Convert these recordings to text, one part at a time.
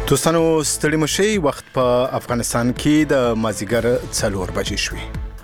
دوستانو ستړي مشي وخت په افغانستان کې د مازیګر 4 بجې شوې.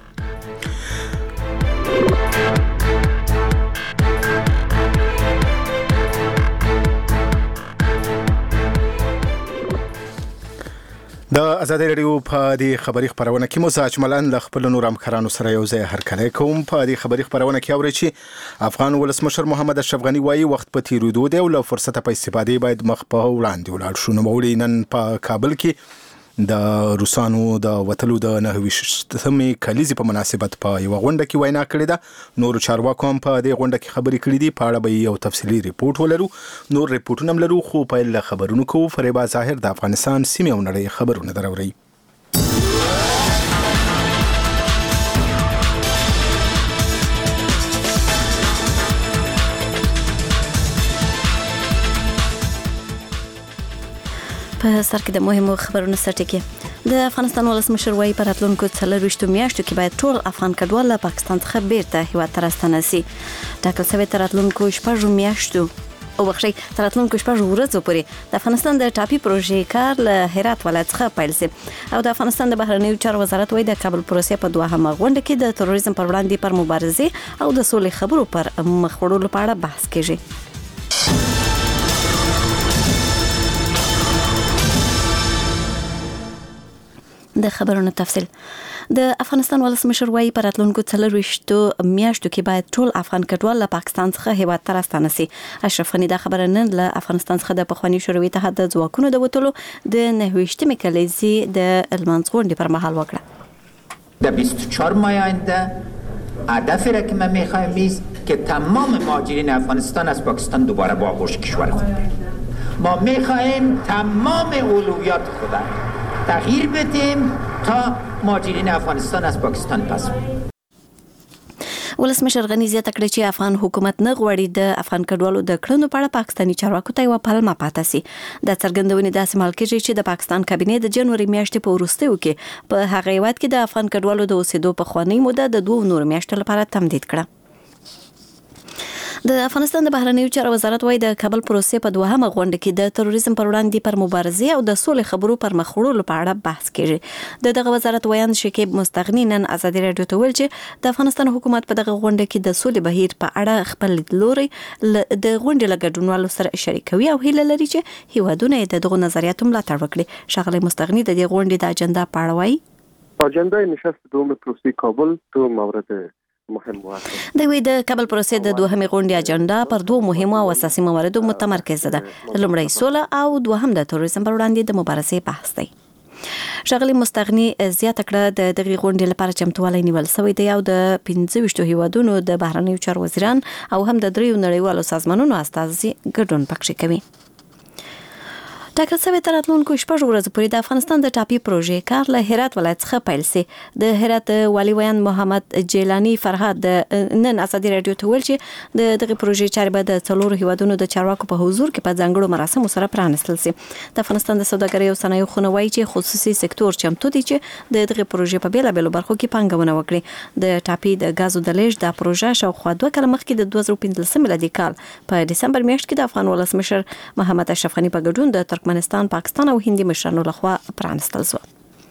د ازادي رادیو په دې خبري خبرونه کې موزاج ملان ل خپل نور همکارانو سره یو ځای هرکلی کوم. په دې خبري خبرونه کې اوري چې افغان ولسمشر محمد اشرف غنی وايي وخت په تیریدو دی او له فرصت په استفاده باید مخ په وړاندې ولاړ شو. نو نن په کابل کې د روسانو د وټلو د 9 کلیزې په مناسبت په یو غونډه کې وینا کړې ده. نور چارواکو هم په دې غونډه کې خبرې کړې دي. په اړه به یو تفصیلي ریپورت ولرو. نور ریپورتونه هم لرو خو په له خبرونو کو فریبا ظاهر د افغانستان سیمه او نړۍ خبرونه دروري. په سر کې د مهمو خبرونو سرټکی د افغانستان ولسمشر وايي په راتلونکو 4 میاشتو کې باید ټول افغان کډوال له پاکستان څخه بیرته هیواد ته راستنه شي. ټاکل شوی تر راتلونکو 6 میاشتو او وخت تر راتلونکو 6 ورځې پورې د افغانستان د ټاپي پروژې کار له هرات ولایت څخه پیل شي. او د افغانستان د بهرنیو چارو وزارت وايي د کابل پروسې په 2مه غونډه کې د تروریزم پر وړاندې پر مبارزې او د سولې خبرو پر مخ وړلو په اړه بحث کیږي. د خبرونو تفصیل د افغانستان ولسمشر وايي په راتلونکو 4 میاشتو کې باید ټول افغان کډوال له پاکستان څخه هیواد ته راستنه شي. اشرف غنی دا خبره نن له افغانستان څخه د پخوانی شوروي اتحاد د ځواکونو د وټلو د 9 کلیزې د المانس غونډې پر مهال وکړه. در 24 ماه آینده هدفی را که ما می‌خواهیم است که تمام مهاجرین افغانستان از پاکستان دوباره با آغوش کشور خود بریم. ما می‌خواهیم تمام اولویات خود تغییر بدیم تا مهاجرین افغانستان از پاکستان پس بریم. ولسمشر غنی زیاته کړه چې افغان حکومت نه غواړي د افغان کډوالو د کړنو په اړه پاکستاني چارواکو ته یو پلمه پاتې شي. د څرګندونې داسې مال کېږي چې د پاکستان کابینه د جنوري میاشتې په وروستیو کې په هغه هیواد کې د افغان کډوالو د اوسېدو په خواني موده د 2 نور میاشتو لپاره تمدید کړه. د افغانستان د بهرنیو چارو وزارت وايي د کابل پروسې په 2مه غونډه کې د تروریزم پر وړاندې پر مبارزې او د سولې خبرو پر مخ وړلو په اړه بحث کیږي. دغه وزارت ویان شکیب مستغنی نن ازادي رادیو ته ویل چې د افغانستان حکومت په دغه غونډه کې د سولې بهیر په اړه خپل لوري د غونډې له ګډونوالو سره شریکوي او هیله لري چې هیوادونه د دغه نظریاتو ملاتړ وکړي. شغله مستغنی د دې غونډې د اجنډا په اړه وايي اجنډا نشست دوم پروسې کابل تو مورد مهم واقع د وی د کابل پروسې د 2مې غونډې اجنډا پر 2 مهمو او اساسي مواردو متمرکز ده. لومړی سوله او دوهم د تروریزم پر وړاندې د مبارزې بحث دی. شغلی مستغنی زیاته کړه د دغه غونډې لپاره چمتووالی نیول شوی دی او د 15 هیوادونو د بهرنیو چارو وزیران او هم د 3 نړیوالو سازمانونو استازي ګډون پکښې کوي. ټاکل شوی تر راتلونکو 6 ورځې پورې د افغانستان د ټاپي پروژې کار له هرات ولایت څخه پیل شي. د هرات والی ویان محمد جیلانی فرهاد نن ازادي رادیو ته ویل چې دغه پروژې چارې به د 4 هیوادونو د چارواکو په حضور کې په ځانګړو مراسمو سره پرانستل شي. د افغانستان د سوداګرۍ او صنایعو خونه وايي چې خصوصي سکتور چمتو دي چې دغه پروژې په بیلابېلو برخو کې پانګونه وکړي. د ټاپي د غازو د لیږد د پروژې شاوخوا 2 کال مخکې د 2015 میلادي کال په دسمبر میاشت کې د افغان ولسمشر محمد اشرف غنی په ګډون د ترکمنستان، پاکستان او هندي مشرانو لخوا پرانستل شو.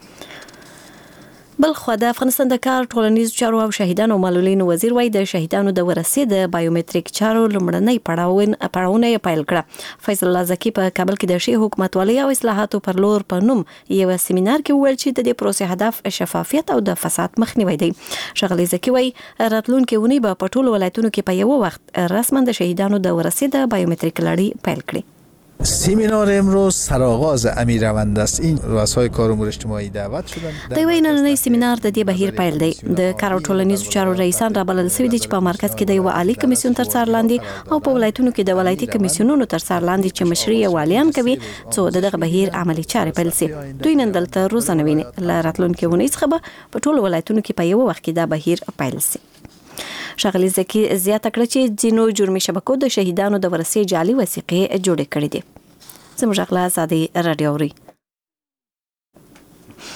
بلخو د افغانستان د کار ټولنیز چارو او شهیدانو معلولینو وزیر وايي د شهیدانو د ورثې د بایومټریک چارو لمړنۍ پړاوونه پیل کړه. فیصل الله زکی په کابل کې د شي حکومتولۍ او اصلاحاتو پر لور په نوم یو سیمینار کې ویل چې د دې پروسې هدف شفافیت او د فساد مخنیوي دی. شغلی زکی وايي راتلونکي ونی به په ټولو ولایتونو کې په یو وخت رسما د شهیدانو د ورثې د بایومټریک لړۍ پیل کړي. سیمینار امروز سرآغاز امیر روند است. این رؤسای کار امور اجتماعی دعوت شدند. د ویننې سیمینار د دې بهیر پیل دی. د کار او ټولنیزو چارو رئیسان رابلل شوي دي چې په مرکز کې د یو عالی کمیسیون تر څار لاندې او په ولایتونو کې د ولایتي کمیسیونونو تر څار لاندې چې مشري والیان کوي څو دغه بهیر عملی چارې پیل شي. دوی نن دلته روزانه ویني ل راتلونکي ونی څخه په ټولو ولایتونو کې په یو وخت کې دا بهیر پیل شي. شغلی زکی زیاته کړه چې ځینو جرمي شبکو د شهیدانو د ورثې جعلي وثیقې جوړې کړې دي. زموږ غلا ازادي رادیو ری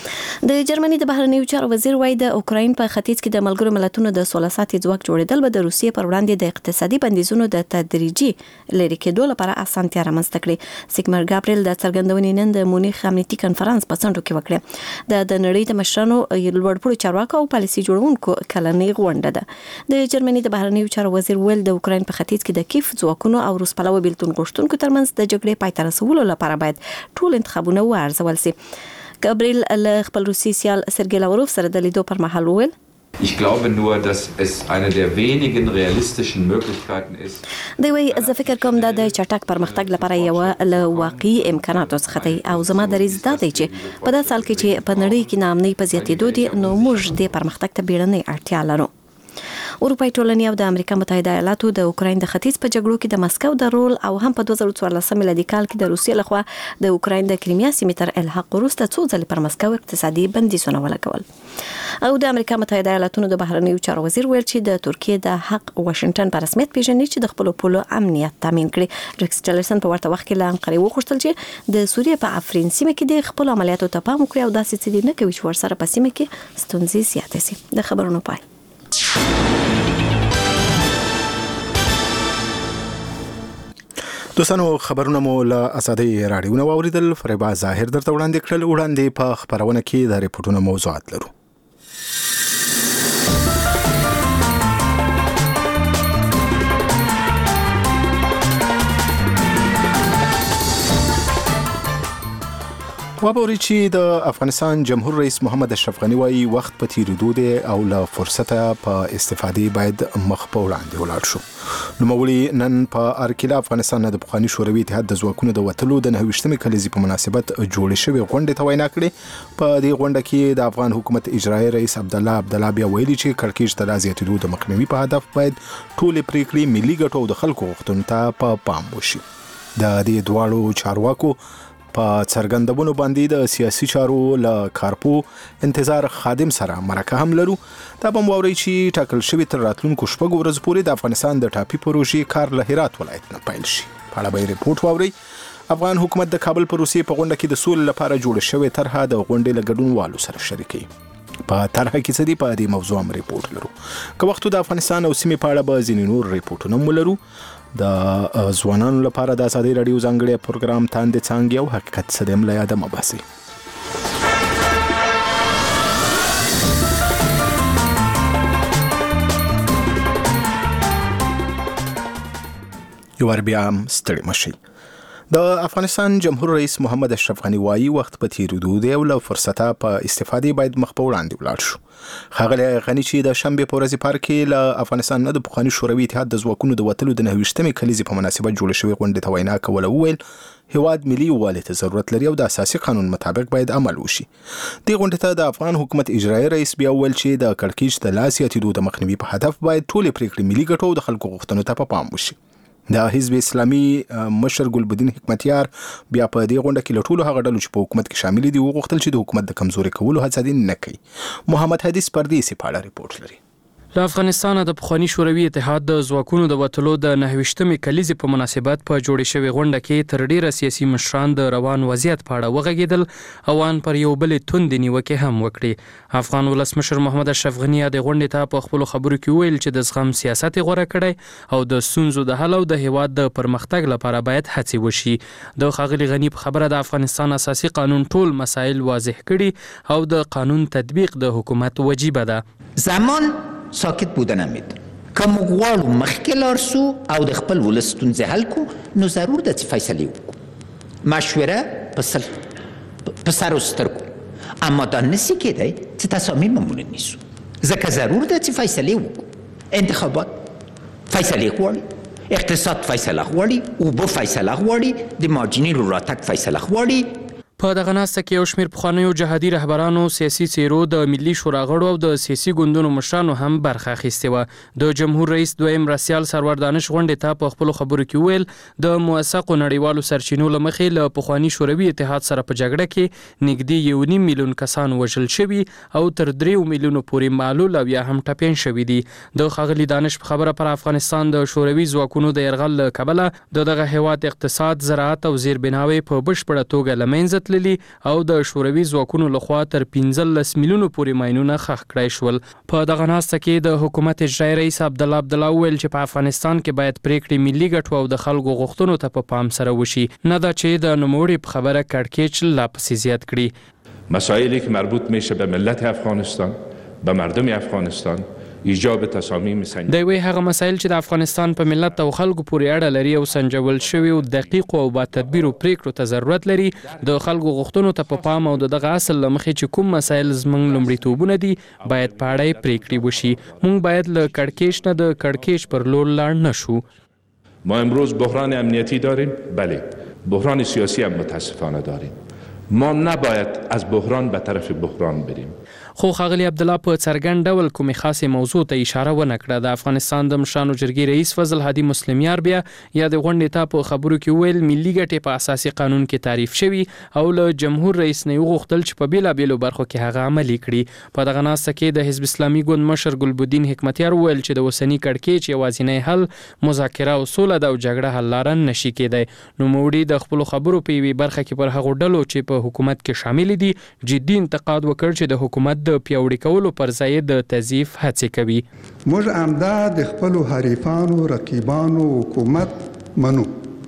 د جرمني د بهرنیو چارو وزیر وایي د اوکراین په ختیځ کې د ملګرو ملتونو د 16 ساعتي ځواک جوړېدل به د روسیې پر وړاندې د اقتصادي بندیزونو د تدریجي لرې کېدو لپاره اسانتیا رامنځته کړي. سیګمر ګابریل د څرګندونې نن د مونیخ امنیتي کنفرانس په څنډو کې وکړه. د نړۍ د مشرانو لوړپوړو چارواکو او پالیسي جوړونکو کلنۍ غونډه ده. د جرمني د بهرنیو چارو وزیر ویل د اوکراین په ختیځ کې د کیف ځواکونو او روس پلوه بیلتون غوښتونکو ترمنځ د جګړې پای ته رسولو لپاره باید ټول انتخابونه وارزول شي. ګابریل له خپل روسي سیال سرګی لاوروف سره د لیدو پر مهال وویل Ich glaube nur, dass es eine der wenigen realistischen Möglichkeiten ist. دی وی زه فکر کوم دا د چټک پرمختګ لپاره یو له واقعي امکاناتو څخه دی او زما دریځ دا دی چې په داسې حال کې چې په نړۍ کې ناامنۍ په زیاتېدو دي نو موږ د پرمختګ ته بیړنۍ اړتیا لرو. اروپای ټولنې او د امریکا متحده ایالاتو د اوکراین د ختیځ په جګړو کې د مسکو د رول او هم په 2014 میلادي کال کې د روسیې لخوا د اوکراین د کریمیا سیمې تر الحاق وروسته څو ځلې پر مسکو اقتصادي بندیزونه ولګول. او د امریکا متحده ایالاتونو د بهرنیو چارو وزیر ویل چې د ترکیې د حق واشنگټن په رسمیت پیژني چې د خپل پولو امنیت تامین کړي. ریکس ټیلرسن په ورته وخت کې له انقرې وغوښتل چې د سوریې په افرین سیمه کې د خپل عملیاتو ته پام وکړي او داسې څه نه کوي چې ورسره په سیمه کې ستونزې زیاتې شي. د خبرونو پای. دوستانو خبرونه مو له ازادي رادیو نو اوریدل. فریبا ظاهر درته وړاندې کړل. وړاندې په خبرونه کې د ریپورتونو موضوعات لرو. وابوري چې د افغانستان جمهور رئیس محمد اشرف غنی وايي وخت په تیریدو دی او له فرصته په استفادې باید مخ په وړاندې ولاړ شو. نوموړي نن په ارکیلا افغانستان د پخوانی شوروي اتحاد د ځواکونو د وټلو د 29مې کلیزې په مناسبت جوړې شوې غونډې ته وینا کړې. په دې غونډه کې د افغان حکومت اجرایي رئیس عبدالله بیا ویلي چې کړکېچ ته زیاتېدو د مخنیوي په هدف باید ټول پریکړې ملي ګټو او د خلکو غوښتنو ته په پام وشي. د دې دواړو چارواکو په څرګندونو باندې د سیاسي چارو له کارپو انتظار خادم سره مرکه هم لرو. دا به مو اورئ چې ټاکل شوی تر راتلونکو شپږو ورځو پورې د افغانستان د ټاپي پروژې کار له هرات ولایت نه پیل شي. په اړه به ریپورت واورئ. افغان حکومت د کابل په روسیې په غونډه کې د سولې لپاره جوړه شوې طرحه د غونډې له ګډونوالو سره شریکوي. په طرحه کې څه دي په دې موضوع هم ریپورت لرو. که وخت د افغانستان او سیمې په اړه به ځینې نور ریپورتونه هم لرو. د ځوانانو لپاره د ازادي رادیو ځانګړی پروګرام تاندې څانګې او حقیقت څه دیم له یاده مه باسئ. یو بیا هم ستړي مشئ. د افغانستان جمهور رئیس محمد اشرف غنی وايي وخت په تیریدو دی او له فرصته په استفادې باید مخ په وړاندې ولاړ شو. ښاغلی غنی چې د شنبې په ورځ پار کې له افغانستان نه د پخواني شوروي اتحاد د ځواکونو د وتلو د 29مې کلیزې په مناسبت جوړه شوې غونډې ته وینا کوله وویل هیواد ملي یووالي ته ضرورت لري او د اساسي قانون مطابق باید عمل وشي. دې غونډې ته د افغان حکومت اجرایي رئیس بیا وویل چې د کړکېچ د لا زیاتېدو د مخنیوي په هدف باید ټولې پریکړې ملي ګټو او د خلکو غوښتنو ته په پام وشي. د حزب اسلامي مشر ګلبدین حکمتیار بیا په دې غونډه کې له ټولو هغه ډلو چې په حکومت کې شامل دي وغوښتل چې د حکومت د کمزوري کولو هڅه دې نه کوي. محمد حدیث پردیسي په اړه ریپورت لري. له افغانستان د پخوانی شوروي اتحاد د ځواکونو د وټلو د 29مې کلیزې په مناسبت په جوړې شوې غونډه کې تر ډیره سیاسي مشران د روان وضعیت په اړه وغږېدل او ان پر یو بل توندې نیوکې هم وکړي. افغان ولسمشر محمد اشرف غنی د غونډې ته په خپل خبرو کې ویل چې د زغم سیاست غوړه کړي او د ستونزو د حل او د هیواد د پرمختګ لپاره باید هڅې وشي. د ښاغلي غنی په خبره د افغانستان اساسي قانون ټول مسایل واضح کړي او د قانون تطبیق د حکومت وجیبه ده. زمان ساکت بودن امید که موږ غواړو مخکې لاړ سو او د خپل ولس ستونزې حل کړو نو ضرور ده چې فیصلې وکړو. مشوره په سر او سترګو اما دا نسی کېدی چې تصامیممون نیسو ځکه ضرور ده چې فیصلې وکړو. انتخابات فیصلې غواړي، اقتصاد فیصله غواړي، اوبه فیصله غواړي، د مهاجرینو راتګ فیصله غواړي. په دغه ناسته کې یو شمېر پخوانیو جهادي رهبرانو، سیاسي څیرو، د ملي شورا غړو او د سیاسي ګوندونو مشرانو هم برخه اخیستې وه. د جمهور رئیس دویم مرستیال سرور دانش غونډې ته په خپلو خبرو کې ویل د موثقو نړیوالو سرچینو له مخې له پخواني شوروي اتحاد سره په جګړه کې نږدې 1.5 میلیون کسان وژل شوي او تر 3 میلیونو پورې معلول او یا هم ټپیان شوي دي. د ښاغلي دانش په خبره پر افغانستان د شوروي ځواکونو د یرغل له کبله د دغه هیواد اقتصاد، زراعت او زیربناوې په بشپړه توګه له منځه تللي او د شوروي ځواکونو لخوا تر 15 میلیونو پورې ماینونه ښخ کړای شول. په دغه ناسته کې د حکومت اجرایي رئیس عبدالله عبدالله وویل چې په افغانستان کې باید پریکړې ملي ګټو او د خلکو غوښتنو ته په پام سره وشي، نه دا چې د نوموړي په خبره کړکېچ لا پسې زیات کړي. مسائلی که مربوط میشه به ملت افغانستان، به مردم افغانستان، ایجاب تصامیم سنجیده. د وی هغه مسایل چې د افغانستان په ملت او خلکو پورې اړه لري او سنجول شوی او دقیق او با تدبیر او پریکړو ته ضرورت لري، د خلکو غوښتنو ته په پام او دغه اصل لمخې چې کوم مسایل زموږ لومړیتوبونه دي باید په اړه پریکړې وشي. موږ باید له کړکېچ نه د کړکېچ پر لور لاړ نشو. ما امروز بحران امنیتی داریم، بله، بحران سیاسی هم متاسفانه داریم. ما نباید از بحران به طرف بحران بریم. خو ښاغلي عبدالله په څرګند ډول کومې خاصې موضوع ته اشاره ونه کړه. د افغانستان د مشرانو جرګې رئیس فضل هادي مسلمیار بیا یا د غونډې ته په خبرو کې ویل ملي ګټې په اساسي قانون کې تعریف شوي او له جمهور رئیس نه وغوښتل چې په بیلابیلو برخو کې هغه عملي کړي. په دغه ناسته کې د حزب اسلامي ګوند مشر ګلبدین حکمتیار وویل چې د اوسني کړکېچ یوازینی حل مذاکره او سوله ده او جګړه حل لاره نشي کېدی. نوموړي د خپلو خبرو په یوې برخه کې پر هغو ډلو چې په حکومت کې شامل دي جدي انتقاد وکړ چې د حکومت د پیاوړي کولو پر ځای د تضعیف هڅې کوي. موږ عمده د خپلو حریفانو رقیبانو حکومت منو،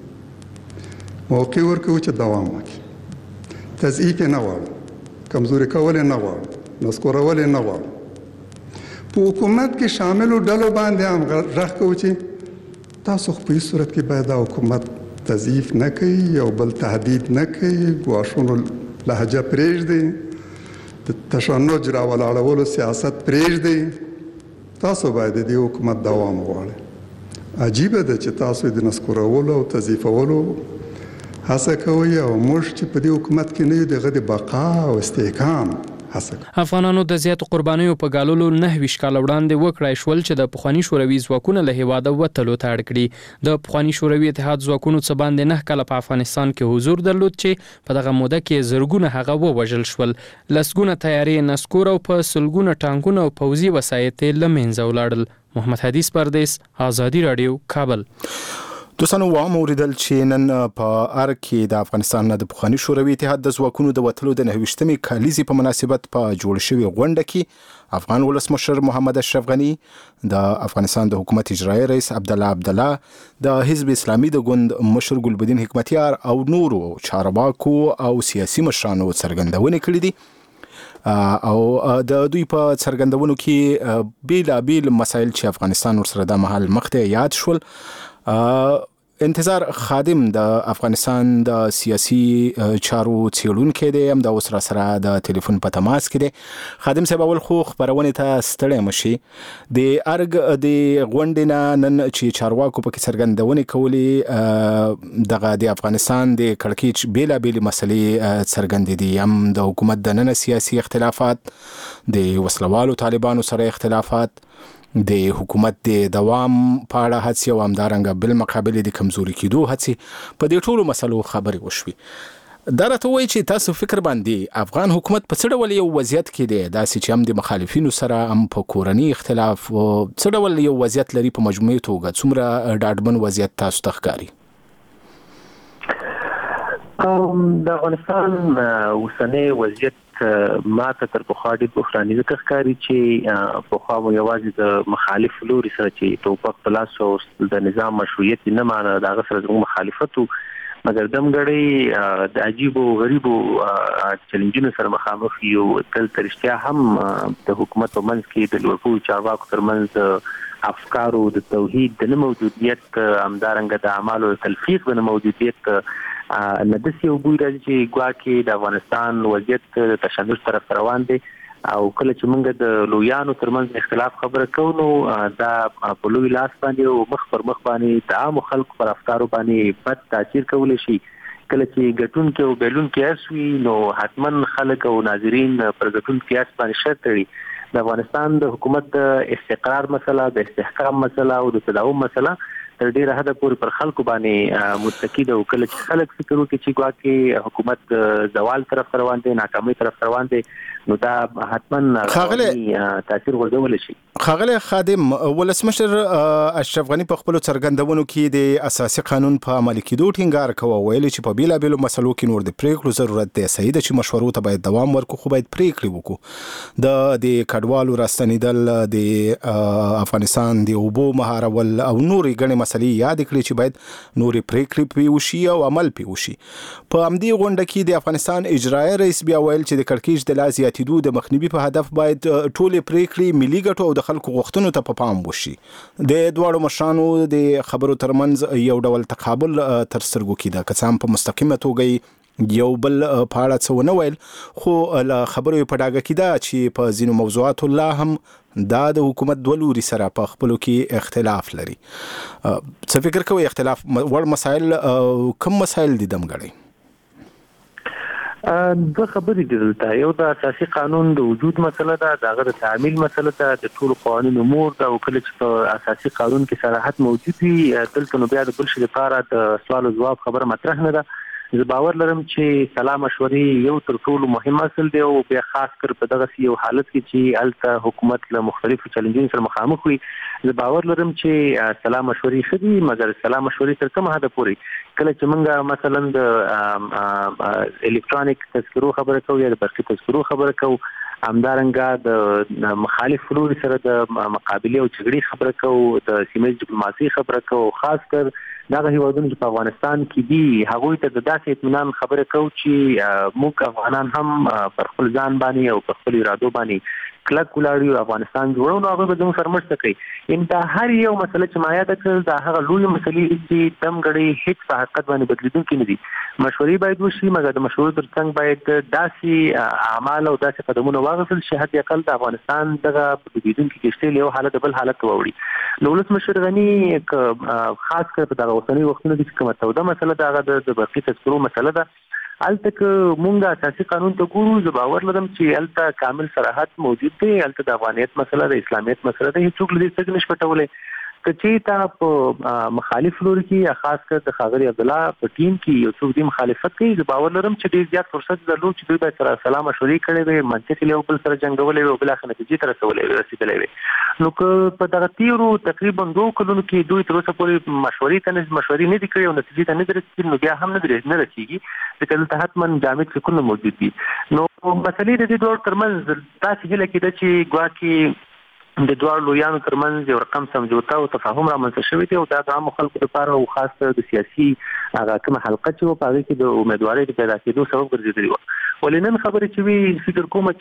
موقع ورکوو چې دوام وکړي، تضعیف یې نه غواړو، کمزوري کول یې نه غواړو، نسکورول یې نه غواړو. په حکومت کې شاملو ډلو باندې هم غږ کوو چې تاسو خو په هیڅ صورت کې باید دا حکومت تضعیف نه کوي، یو بل تهدید نه کوي، ګواښونو لهجه پرېږدئ، د تشنج راولاړولو سیاست پرېږدئ، تاسو باید د دې حکومت دوام وغواړئ. عجیبه ده چې تاسو د نسکورولو او تضعیفولو هڅه کوئ او موږ چې په دې حکومت کې نه یو د هغه د بقا او استحکام هڅه کوو. افغانانو د زیاتو قربانیو په ګاللو 9 کاله وړاندې وکړای شول چې د پخواني شوروي ځواکونه له هیواده وتلو ته اړ کړي. د پخواني شوروي اتحاد ځواکونو څه باندې 9 کاله په افغانستان کې حضور درلود چې په دغه موده کې زرګونه هغه ووژل شول، لسګونه تیارې نسکور او په سلګونه ټانکونه او پوځي وسایط یې له منځه ولاړل. محمد حدیث پردیس، آزادي راډیو، کابل. دوستانو وام اوریدل چې نن په ار کې د افغانستان نه د پخواني شوروي اتحاد د ځواکونو د وتلو د 29مې کلیزې په مناسبت په جوړ شوې غونډه کې افغان ولسمشر محمد اشرف غني، د افغانستان د حکومت اجرایي رئیس عبدالله عبدالله، د حزب اسلامي د ګوند مشر ګلبدین حکمتیار او نورو چارواکو او سیاسي مشرانو څرګندونې کړې دي او د دوی په څرګندونو کې بیلابیل مسایل چې افغانستان ورسره د مهال مخته یاد شول. انتظار خادم د افغانستان د سیاسي چارو څیړونکی دی، هم د اوس را سره د ټلیفون په تماس کې دی. خادم صاحب، اول خو خبرونې ته ستړی مشي. د ارګ د غونډې نه نن چې چارواکو پکې څرګندونې کولې دغه د افغانستان د کړکېچ بیلابیلې مسلې څرګندې دي، هم د حکومت دننه سیاسي اختلافات، د وسلوالو طالبانو سره اختلافات، د حکومت د دوام په اړه هڅې او همدارنګه بل مقابل د کمزوري کېدو هڅې، په دې ټولو مسلو خبرې وشوې. دا راته وایي چې تاسو فکر باندې افغان حکومت په څه ډول یو وضعیت کې دی، داسې چې هم د مخالفینو سره هم په کورني اختلاف څه ډول یو وضعیت لري په مجموعي توګه، څومره ډاډمن وضعیت تاسو ته ښکاري؟ د افغانستان اوسنی وضعیت ما ته تر پخوا ډېر بحراني ځکه ښکاري چې پخوا مو یوازې د مخالف لوري سره چې توپک په لاس او د نظام مشروعیت نه مانه د هغه سره زموږ مخالفت و، مګر دمګړی د عجیبو غریبو چیلنجونو سره مخامخ یو. دلته رښتیا هم د حکومت په منځ کې د لوړپوړو چارواکو ترمنځ د افکارو د توحید د نه موجودیت، همدارنګه د اعمالو د تلفیق د نه موجودیت نه داسې یو بوی راځي چې ګواکې د افغانستان وضعیت د تشنج طرف روان دی او کله چې موږ د لویانو ترمنځ اختلاف خبره کوو نو دا په لوی لاس باندې او مخ پر مخ باندې د عامو خلکو پر افکارو باندې بد تاثیر کولی شي. کله چې ګټونکي او بېلونکي اس وي نو حتما خلک او ناظرین پر ګټونکي اس باندې شرط تړي. د افغانستان د حکومت د استقرار مسله، د استحکام مسله او د تداوم مسله تر ډیره حده پورې پر خلکو باندې متکی ده. کله چې خلک فکر وکړي چې ګواکې حکومت زوال طرف روان دی، ناکامۍ طرف روان دی، نو دا حتما تاثیر غورځولی شي. ښاغلی خادم، ولسمشر اشرف غني په خپلو څرګندونو کې د اساسي قانون په عملي کېدو ټینګار کوي، ویلي چې په بیلابېلو مسلو کې نور د پریکړو ضرورت دی. صحیح ده چې مشورو ته باید دوام ورکړو، خو باید پریکړې وکړو. د کډوالو راستنېدل، د افغانستان د اوبو مهارول او نورې ګڼې مسلې یاد کړې چې باید نورې پریکړې پرې وشي او عمل پرې وشي. په همدې غونډه کې د افغانستان اجرایي رئیس بیا ویل چې د کړکېچ د لا زیاتېدو د مخنیوي په هدف باید ټولې پریکړې ملي ګټو او د خلکو غوښتنو ته په پام وشي. د دواړو مشرانو د خبرو ترمنځ یو ډول تقابل تر سترګو کېده، که څه هم په مستقیمه توګه یو بل په اړه څه ونه ویل، خو له خبرو په ډاګه کېده چې په ځینو موضوعاتو لا هم دا د حکومت دوه لوري سره په خپلو کې اختلاف لري. څه فکر کوئ اختلاف وړ مسایل کوم مسایل دي دمګړئ؟ د خبرې دلته یو د اساسي قانون د وجود مسله ده، دغه د تعمیل مسله ده، د ټولو قوانینو مور ده، او کله چې په اساسي قانون کې صراحت موجود وي دلته نو بیا د بل شي لپاره د سوال او جواب خبره مطرح نه ده. زه باور لرم چې سلا مشورې یو تر ټولو مهم اصل دی، او بیا خاص کر په دغه یو حالت کې چې الته حکومت له مختلفو چیلنجونو سره مخامخ وي. زه باور لرم چې سلا مشورې ښه دي، مګر سلا مشورې تر کومه حده پورې کله چې موږ مثلا د الکترونیک تذکرو خبره کوو یا د برقي تذکرو خبره کوو، همدارنګه د مخالف لوري سره د مقابلې او جګړې خبره کوو، د سیمه ییز ډیپلوماسي خبره کوو، خاص کر دغه هیوادونو چې په افغانستان کې دي هغوی ته د داسې اطمینان خبره کوو چې موږ افغانان هم پر خپل ځان باندې او پر خپل ارادو باندې کلک ولاړ یو، افغانستان جوړو، نو هغه به زموږ سره مرسته کوي. دا هر یو مسله چې ما یاده کړل دا هغه لوی مسلې چې دمګړې هیڅ په حقیقت باندې بدلیدونکي نه دي. مشورې باید وشي، مګر د مشورو ترڅنګ باید داسې اعمال او داسې قدمونه واخیستل شي حد اقل د افغانستان دغه بدلیدونکي کښتۍ له یو حالت بل حالت ته ووړي. نو ولسمشر غني خاص کر په دغه اوسنۍ وختونو کې کومه توده مسله ده، هغه د برقي تذکرو مسله ده. الته که مونږ اساسي قانون ته ګورو، زه باور لرم چې الته کامل صراحت موجود دی. الته د افغانیت مسله ده، اسلامیت مسله ده، هیڅوک له دې څخه نشي پټولی. که چې تا په مخالف لوري کې خاص کر د ښاغلي عبدالله په ټیم کې یو څوک دی مخالفت کوي، زه باور لرم چې ډېر زیات فرصت درلود چې دوی به سره سلا مشورې کړې وي، منطق یې یو بل سره جنګولې وي او بالاخره نتیجې ته رسېدلی وي. نو که په دغه تیرو تقریبا 2 کلونو کې دوی تر اوسه پورې مشورې نه دي کړې او نتیجې ته نه دي رسېدلي، نو بیا هم نه رسېږي، ځکه دلته حتما جامد فکرونه موجود دي. نو مسلې د دې دوړ ترمنځ داسې هیله کېده چې ګواکې د دواړو لویانو ترمنځ یو رقم سمجوته او تفاهم رامنځته شوی دی، او دا د عامو خلکو لپاره او خاص د سیاسي هغه کومه حلقه چې په هغې کې د امیدوارۍ د پیدا کېدو سبب ګرځېدلې وه. ولې نن خبرې چې وي فکر کومه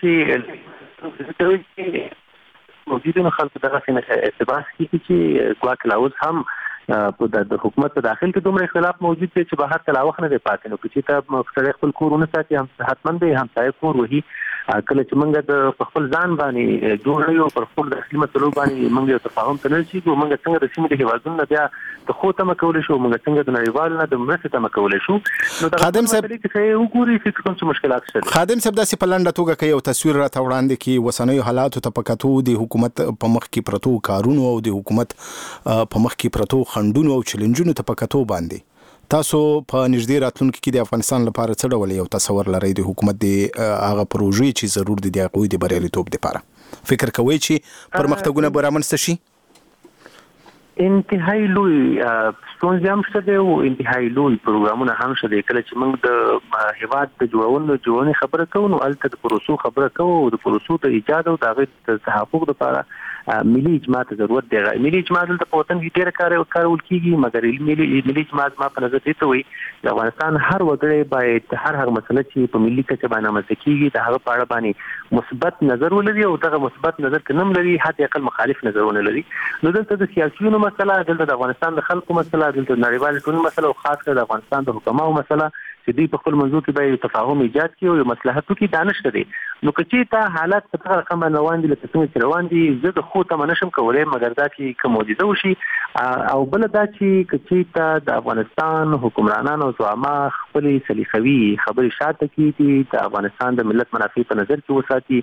چې موجودو خلکو دغسې اقتباس کېږي چې ګواکې لا اوس هم په د حکومت په داخل کې دومره اختلاف موجود دی چې بهر ته لا وخت نه دی پاتې. نو که چې ته سړی خپل کور ونه ساتي، حتما به یې همسایه کور وهي. کله چې موږ د خپل ځان باندې جوړ یو پر خپل داخلي مسلو باندې موږ یو تفاهم ته نه رسېږو، موږ څنګه د سیمې د هېوادونو نه بیا د خو تمه کولی شو، موږ څنګه د نړیوالو نه د مرستې تمه کولی شو. نو دا خادم صاحب وګوري فکر کوم چې مشکلات شته. خادم صاحب داسې په لنډه توګه که یو تصویر راته وړاندې کړي اوسنیو حالاتو ته په کتو د حکومت په مخ کې پرتو کارونو او د حکومت په مخ کې پرتو خنډونو او چیلنجونو ته په کتو باندې تاسو په نږدې راتلونکي کې د افغانستان لپاره څه ډول یو تصور لرئ د حکومت د هغه پروژې چې ضرور دي د هغوی د بریالیتوب لپاره؟ فکر کوئ چې پرمختګونه به رامنځته شي؟ انتهایی لوی ستونزې هم شته دی او انتهایی لوی پروګرامونه هم شته دي. کله چې موږ د هېواد د جوړونې خبره کوو، نو هلته د پروسو خبره کوو او د پروسو د ایجاد او د هغې د تحقق لپاره ملي اجماع ته ضرورت دی. ملي اجماع دلته په وطن کې ډېره کارول کېږي، مګر ملي اجماع زما په نظر دې ته وایي د افغانستان هر وګړی باید هر هغه مسله چې په ملي کچه باندې رامنځته کېږي د هغه په اړه باندې مثبت نظر ولري، او دغه مثبت نظر که نه هم لري حد اقل مخالف نظرونه لري. نو دلته د سیاسیونو مسله، دلته د افغانستان د خلکو مسله، دلته د نړیوالې ټولنې مسله، او خاص کر د افغانستان د حکماو مسله چې دوی په خپل منځو کې باید تفاهم ایجاد کړي او یو مصلحت وکړي، دا نشته دی. نو که چې تا حالات په دغه رقم باندې روان دي لکه څنګه چې روان دي، زه د خو تمه نشم کولی، مګر دا چې که معجزه وشي. او بله دا چې که چې تا د افغانستان حکمرانان او زعما خپلې سلیقوي خبرې شاته کړي، د افغانستان د ملت منافع په نظر کې وساتي،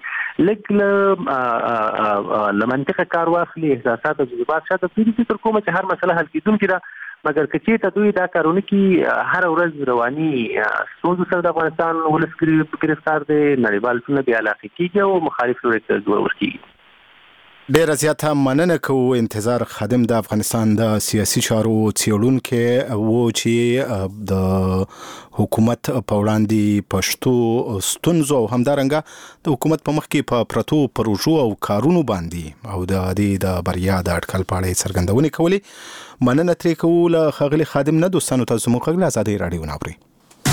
لږ له منطقه کار واخلي، احساسات او جذبات شاته پرېږدي، فکر کومه چې هر مسله حل کېدونکې ده. مګر که چېرته دوی دا کارونه کې هر ورځ رواني ستونزو سره د افغانستان ولس ګرفتار دی، نړیوال ټولنه بې علاقې کېږي او مخالف لوري ته زور ورکېږي. ډېر زیاته مننه کوو. انتظار خادم د افغانستان د سیاسي چارو څېړونکی و چې د حکومت په وړاندې پښتو ستونزو او همدارنګه د حکومت په مخ کې په پرتو پروژو او کارونو باندې او د دې د بریا د اټکل په اړه څرګندونې کولې. مننه ترې کوو له ښاغلي خادم نه. دوستانو تاسو زموږ غږ له ازادۍ راډیو نه اورئ.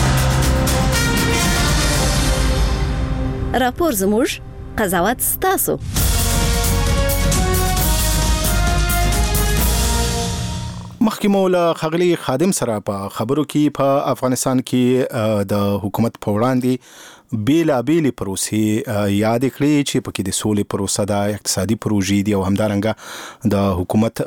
راپور زموږ قضاوت ستاسو. مخکې مو له ښاغلي خادم سره په خبرو کې په افغانستان کې د حکومت په وړاندې بیلابېلې پروسې یاد کړې چې پکې د سولې پروسه ده، اقتصادي پروژې دي او همدارنګه د حکومت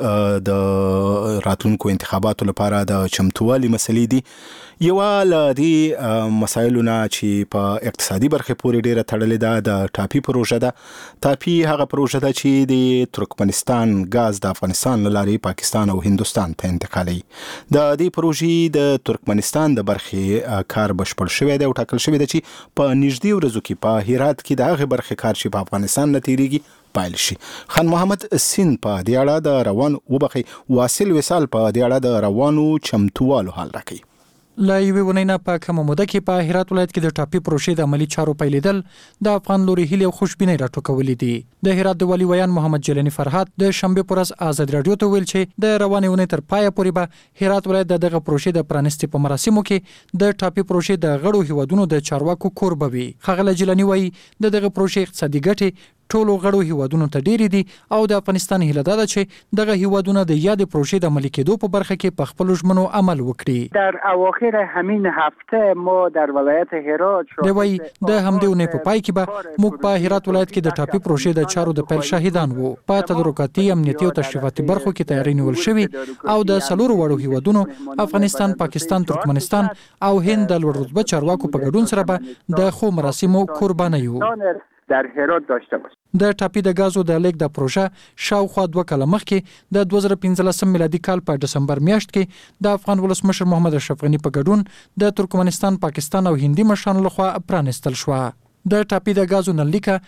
د راتلونکو انتخاباتو لپاره د چمتووالي مسلې دي. یو له دې مسایلو نه چې په اقتصادي برخې پورې ډېره تړلې ده د ټاپي پروژه ده. ټاپي هغه پروژه ده چې د ترکمنستان غاز د افغانستان له لارې پاکستان او هندوستان ته انتقالوي. د دې پروژې د ترکمنستان د برخې کار بشپړ شوی دی او ټاکل شوی دی چې په نږدې ورځو کې په هرات کې د هغې برخې کار چې په افغانستان نه تیریږي پایل شي. خان محمد سین په دې اړه د روان واصل وصال په دې اړه د روانو چمتووالو حال راکوي. لا یوې ونې نه په کومه موده کې په هرات ولایت کې د ټاپي پروژې د عملي چارو پیلېدل د افغان لوري هیلې او خوشبینۍ راټوکولې دي. د هرات د والي ویان محمد جلانی فرهاد د شنبې پر ورځ ازادي راډیو ته ویل چې د روانې ونې تر پایه پورې به هرات ولایت دغه پروژې د پرانستې په مراسمو کې د ټاپي پروژې د غړو هیوادونو د چارواکو کور به وي. ښاغلی جلانی وایي دغه پروژې اقتصادي ګټې ټولو غړو هیوادونو ته ډېرې دي او د افغانستان هیله ده چې دغه هیوادونه د یادې پروژې د عملي کېدو په برخه کې په خپلو ژمنو عمل وکړي. در اواخر همین هفته ما در ولایت هرات د همدې ونې په پای کې به موږ په هرات ولایت کې د ټاپي پروژې د چارو د پیل شاهدان وو. په تدارکاتي، امنیتي او تشریفاتي برخو کې تیاری نیول شوی او د څلورو وړو هیوادونو افغانستان، پاکستان، ترکمنستان او هند د لوړ رتبه چارواکو په ګډون سره به د خو مراسمو قرباني یو. در هرات داشته باشه. د ټاپي د غازو د لیک د پروژه شاوخوا 2 کاله مخکې د 2015 میلادي کال په ډسمبر میاشت کې د افغان ولسمشر محمد اشرف غني په ګډون د ترکمنستان، پاکستان او هندي مشرانو لخوا پرانستل شو. د ټاپي د غازو نلیکه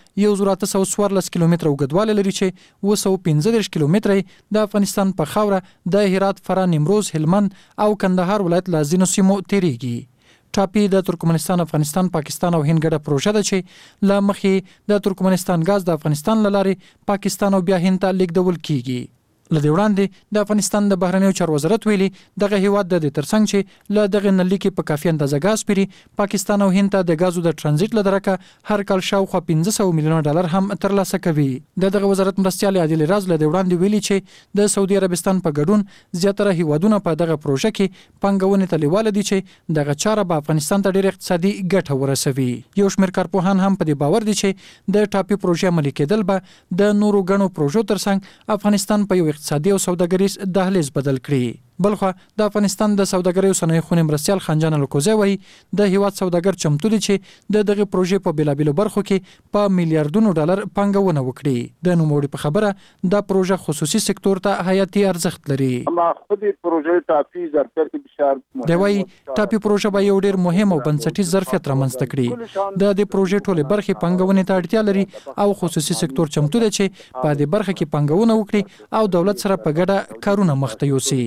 1814 کیلومتره اوږدوالی لري چې 215 کیلومتره د افغانستان په خاوره د هرات، فراه، نیمروز، هلمند او کندهار ولایت له ځینو سیمو تیریږي. ټاپي د ترکمنستان، افغانستان، پاکستان او هند ګډه پروژه ده چې له مخې د ترکمنستان غاز د افغانستان له لارې پاکستان او بیا هند ته لیږدول کیږي. له دې وړاندې د افغانستان د بهرنیو چارو وزارت ویلي دغه هیواد د ترڅنګ چې له دغه نلیکې په کافي اندازه غاز پیري، پاکستان او هند ته د غازو د ترانزیت له درکه هر کال شاوخوا 1500 میلیونه ډالر هم ترلاسه کوي. دغه وزارت مرستیال عادل راز له دې وړاندې ویلي چې د سعودي عربستان په ګډون زیاتره هیوادونه په دغه پروژه کې پانګونې ته لیواله دي چې دغه چاره به افغانستان ته ډېر اقتصادي ګټه ورسوي. یو شمېر کارپوهان هم په دې باور دي چې د ټاپي پروژې عملي کېدل به د نورو ګڼو پروژو ترڅنګ افغانستان په یو اقتصادي او سوداګریز دهلیز بدل کړي. بلخو د افغانستان د سوداګرۍ او صنایع خونې مرستیال خانجان الکوزی وایي د هیواد سوداګر چمتو دي چې دغه پروژې په بیلابیلو برخو کې په میلیارډونو ډالر پانګونه وکړي. د نوموړي په خبره دا پروژه خصوصي سکتور ته حیاتي ارزښت لري. ما خود پروژه ټاپي ظرفیت بسیار مهم دی. وایي ټاپي پروژه به یو ډېر مهم او بنسټیز ظرفیت رامنځته کړي. د دې پروژې ټولې برخې پانګونې ته اړتیا لري او خصوصي سکتور چمتو دی چې په دې برخه کې پانګونه وکړي او دولت سره په ګډه کارونه مخته یوسي.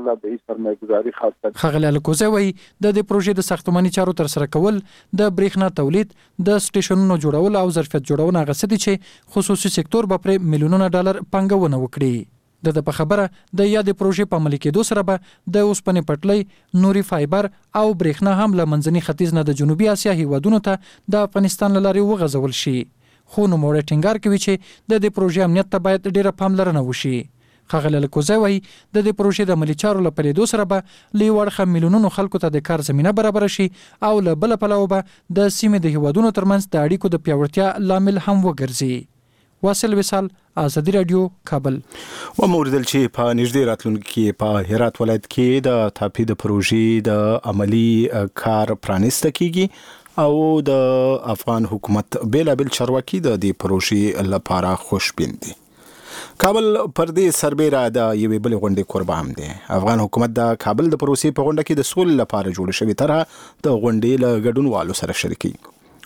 ښاغلی الکوزی وایي د دې پروژې د ساختماني چارو تر سره کول، د برېښنا تولید، د سټیشنونو جوړول او ظرفیت جوړونه هغه څه دي چې خصوصي سکتور به پرې میلیونونه ډالر پانګونه وکړي. د په خبره د یادې پروژې په عملي کېدو سره به د اوسپنې پټلۍ، نوري فایبر او برېښنا هم له منځني ختیځ نه د جنوبي اسیا هیوادونو ته د افغانستان له لارې وغځول شي. خو نوموړی ټینګار کوي چې د دې پروژې امنیت ته باید ډېره پاملرنه وشي. ښاغلی الکوزی وایي د دې پروژې د عملي چارو له پیلېدو سره به له یو اړخه میلیونونو خلکو ته د کار زمینه برابره شي او له بله پلوه به د سیمې د هیوادونو ترمنځ د اړیکو د پیاوړتیا لامل هم وګرځي. واصل وصال، ازادي راډیو، کابل. و موردل چې په نږدې راتلونکي کې په هرات ولایت کې د ټاپي د پروژې د عملي کار پرانیسته کیږي او د افغان حکومت بیلابیل چارواکي د دې پروژې لپاره خوشبین دي. کابل پر دې سربېره د یوې بلې غونډې کوربه هم دی. افغان حکومت د کابل د پروسې په غونډه کې د سولې لپاره جوړ شوې طرحه د غونډې له ګډونوالو سره شریکي.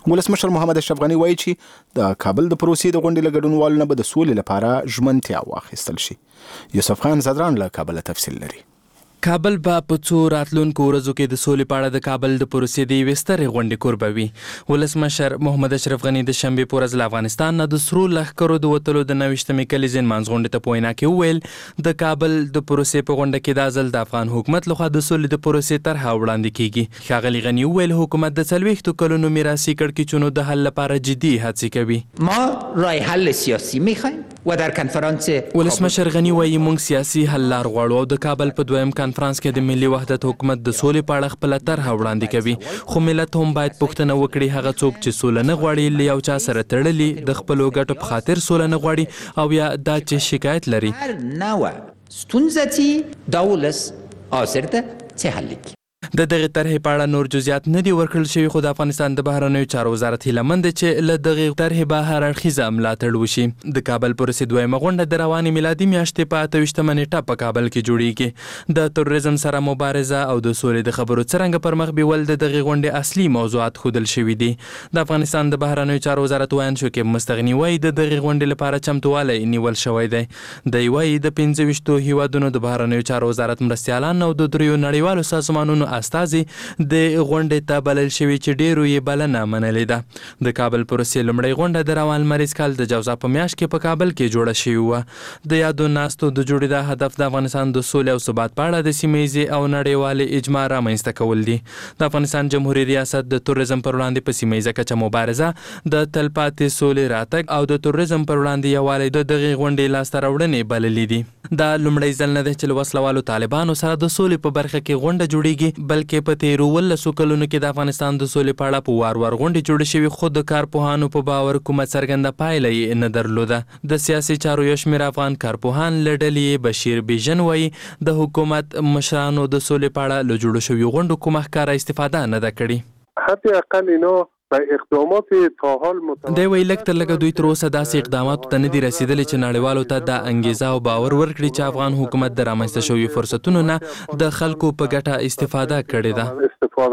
ولسمشر محمد اشرف غني وایي چې د کابل د پروسې د غونډې له ګډونوالو نه به د سولې لپاره ژمنتیا واخیستل شي. یوسف خان زدران له کابل تفصیل لري. کابل به په څو راتلونکو ورځو کې د سولې په اړه د کابل د پروسې د یوې سترې غونډې کوربه وي. ولسمشر محمد اشرف غني د شنبې په ورځ له افغانستان نه د سرو لښکرو د وتلو د 29مې کلیزې نمانځ غونډې ته په وینا کې وویل د کابل د پروسې په غونډه کې دا ځل د افغان حکومت لخوا د سولې د پروسې طرحه وړاندې کیږي. ښاغلي غني وویل حکومت د 40 کلونو میراثي کړکېچونو د حل لپاره جدي هڅې کوي. ما راه حل سیاسی میخوایم و در کنفرانس ولسمشر غني وایي موږ سیاسي حل لار غواړو او د کابل په دویم کنفرانس کې د ملي وحدت حکومت د سولې په اړه خپله طرحه وړاندې کوي. خو ملت هم باید پوښتنه وکړي هغه څوک چې سوله نه غواړي له یو چا سره تړلي د خپلو ګټو په خاطر سوله نه غواړي او یا دا چې شکایت لري نوه ستونزتي دا ولس حاضر ده څه حل کړي. د دغې طرحې په اړه نور جزئیات نه دي ورکړل شوي خو د افغانستان د بهرنیو چارو وزارت هیله مند دی چې له دغې طرحې به هر اړخیزه ملاتړ وشي. د کابل پروسې دویمه غونډه د روانې میلادي میاشتې په 28مه نیټه په کابل کې جوړیږي. د تروریزم سره مبارزه او د سولې د خبرو څرنګه پر مخ بیول د دغې غونډې اصلي موضوعات ښودل شوي دي. د افغانستان د بهرنیو چارو وزارت ویان شکیب مستغني وایي د دغې غونډې لپاره چمتوالی نیول شوی دی. دی وایي د 25 هیوادونو د بهرنیو چارو وزارت مرستیالان او د 3 نړیوالو سازمانونو استازي د غونډې ته بلل شوي چې ډیرو یې بلنه منلې ده. د کابل پروسې لومړۍ غونډه د روان لمریز کال د جوزا په میاشت کې په کابل کې جوړه شوې وه. د یادو ناستو د جوړېدا هدف د افغانستان د سولې او ثبات په اړه د سیمهییزې او نړیوالې اجماع رامنځته کول دي. د افغانستان جمهوریت ریاست د تروریزم پر وړاندې په سیمهییزه کچه مبارزه د تلپاتې سولې راتګ او د تروریزم پر وړاندې یووالی د دغې غونډې لاسته راوړنې بللې دي. دا لومړی ځل نه دی چې له وسلوالو طالبانو سره د سولې په برخه کې غونډه جوړیږي بلکې په تیرو 18 کلونو کې د افغانستان د سولې په اړه په وار غونډې جوړې شوي خو د کارپوهانو په باور کومه څرګنده پایله یې نه درلوده. د سیاسي چارو یو شمېر افغان کارپوهان له ډلې بشیر بیژن وایي د حکومت مشرانو د سولې په اړه له جوړو شویو غونډو کومه ښکاره استفاده نه ده کړې. حتی اقل اینا په اقدامات تا حال دی وایي لږ تر لږه دوی تر اوسه داسې اقداماتو ته نه دي رسېدلي چې نړیوالو ته دا انګیزه او باور ورکړي چې افغان حکومت د رامنځته شویو فرصتونو نه د خلکو په ګټه استفاده کړې ده.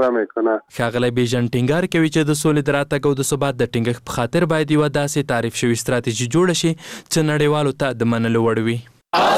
ښاغلی بیژن ټینګار کوي چې د سولې د راتګ او د ثبات د ټینګښت په خاطر باید یوه داسې تعریف شوې ستراتیژي جوړه شي چې نړیوالو ته د منلو وړ وي.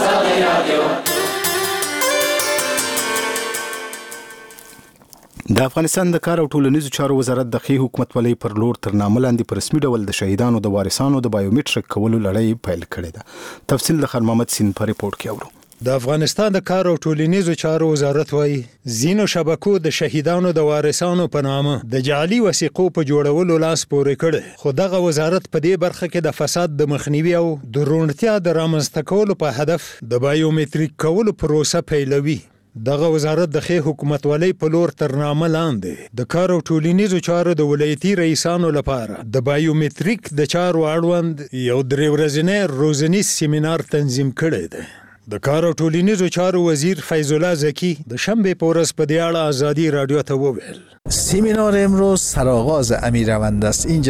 د افغانستان د کار او ټولنیزو چارو وزارت د ښې حکومتولۍ پر لور تر نامه لاندې په رسمي ډول د شهیدانو د وارثانو د بایومټریک کولو لړۍ پیل کړې ده. تفصیل د خان محمد سین په ریپورت کې اورو. د افغانستان د کار او ټولنیزو چارو وزارت وایي ځینو شبکو د شهیدانو د وارثانو په نامه د جعلي وثیقو په جوړولو لاس پورې کړی خو دغه وزارت په دې برخه کې د فساد د مخنیوي او د روڼتیا د رامنځته کولو په هدف د بایومټریک کولو پروسه پیلوي. دغه وزارت د ښې حکومتولۍ په لور تر نامه لاندې د کار او ټولنیزو چارو د ولایتي رئیسانو لپاره د بایومټریک د چارو اړوند یو 3 ورځنی روزنیز سیمینار تنظیم کړی دی. د کار او ټولنیزو چارو وزیر فیض الله زکی د شنبه په ورځ په دې اړه آزادی رادیو ته وویل سیمینار امروز سرآغاز امیرمند است. اینجا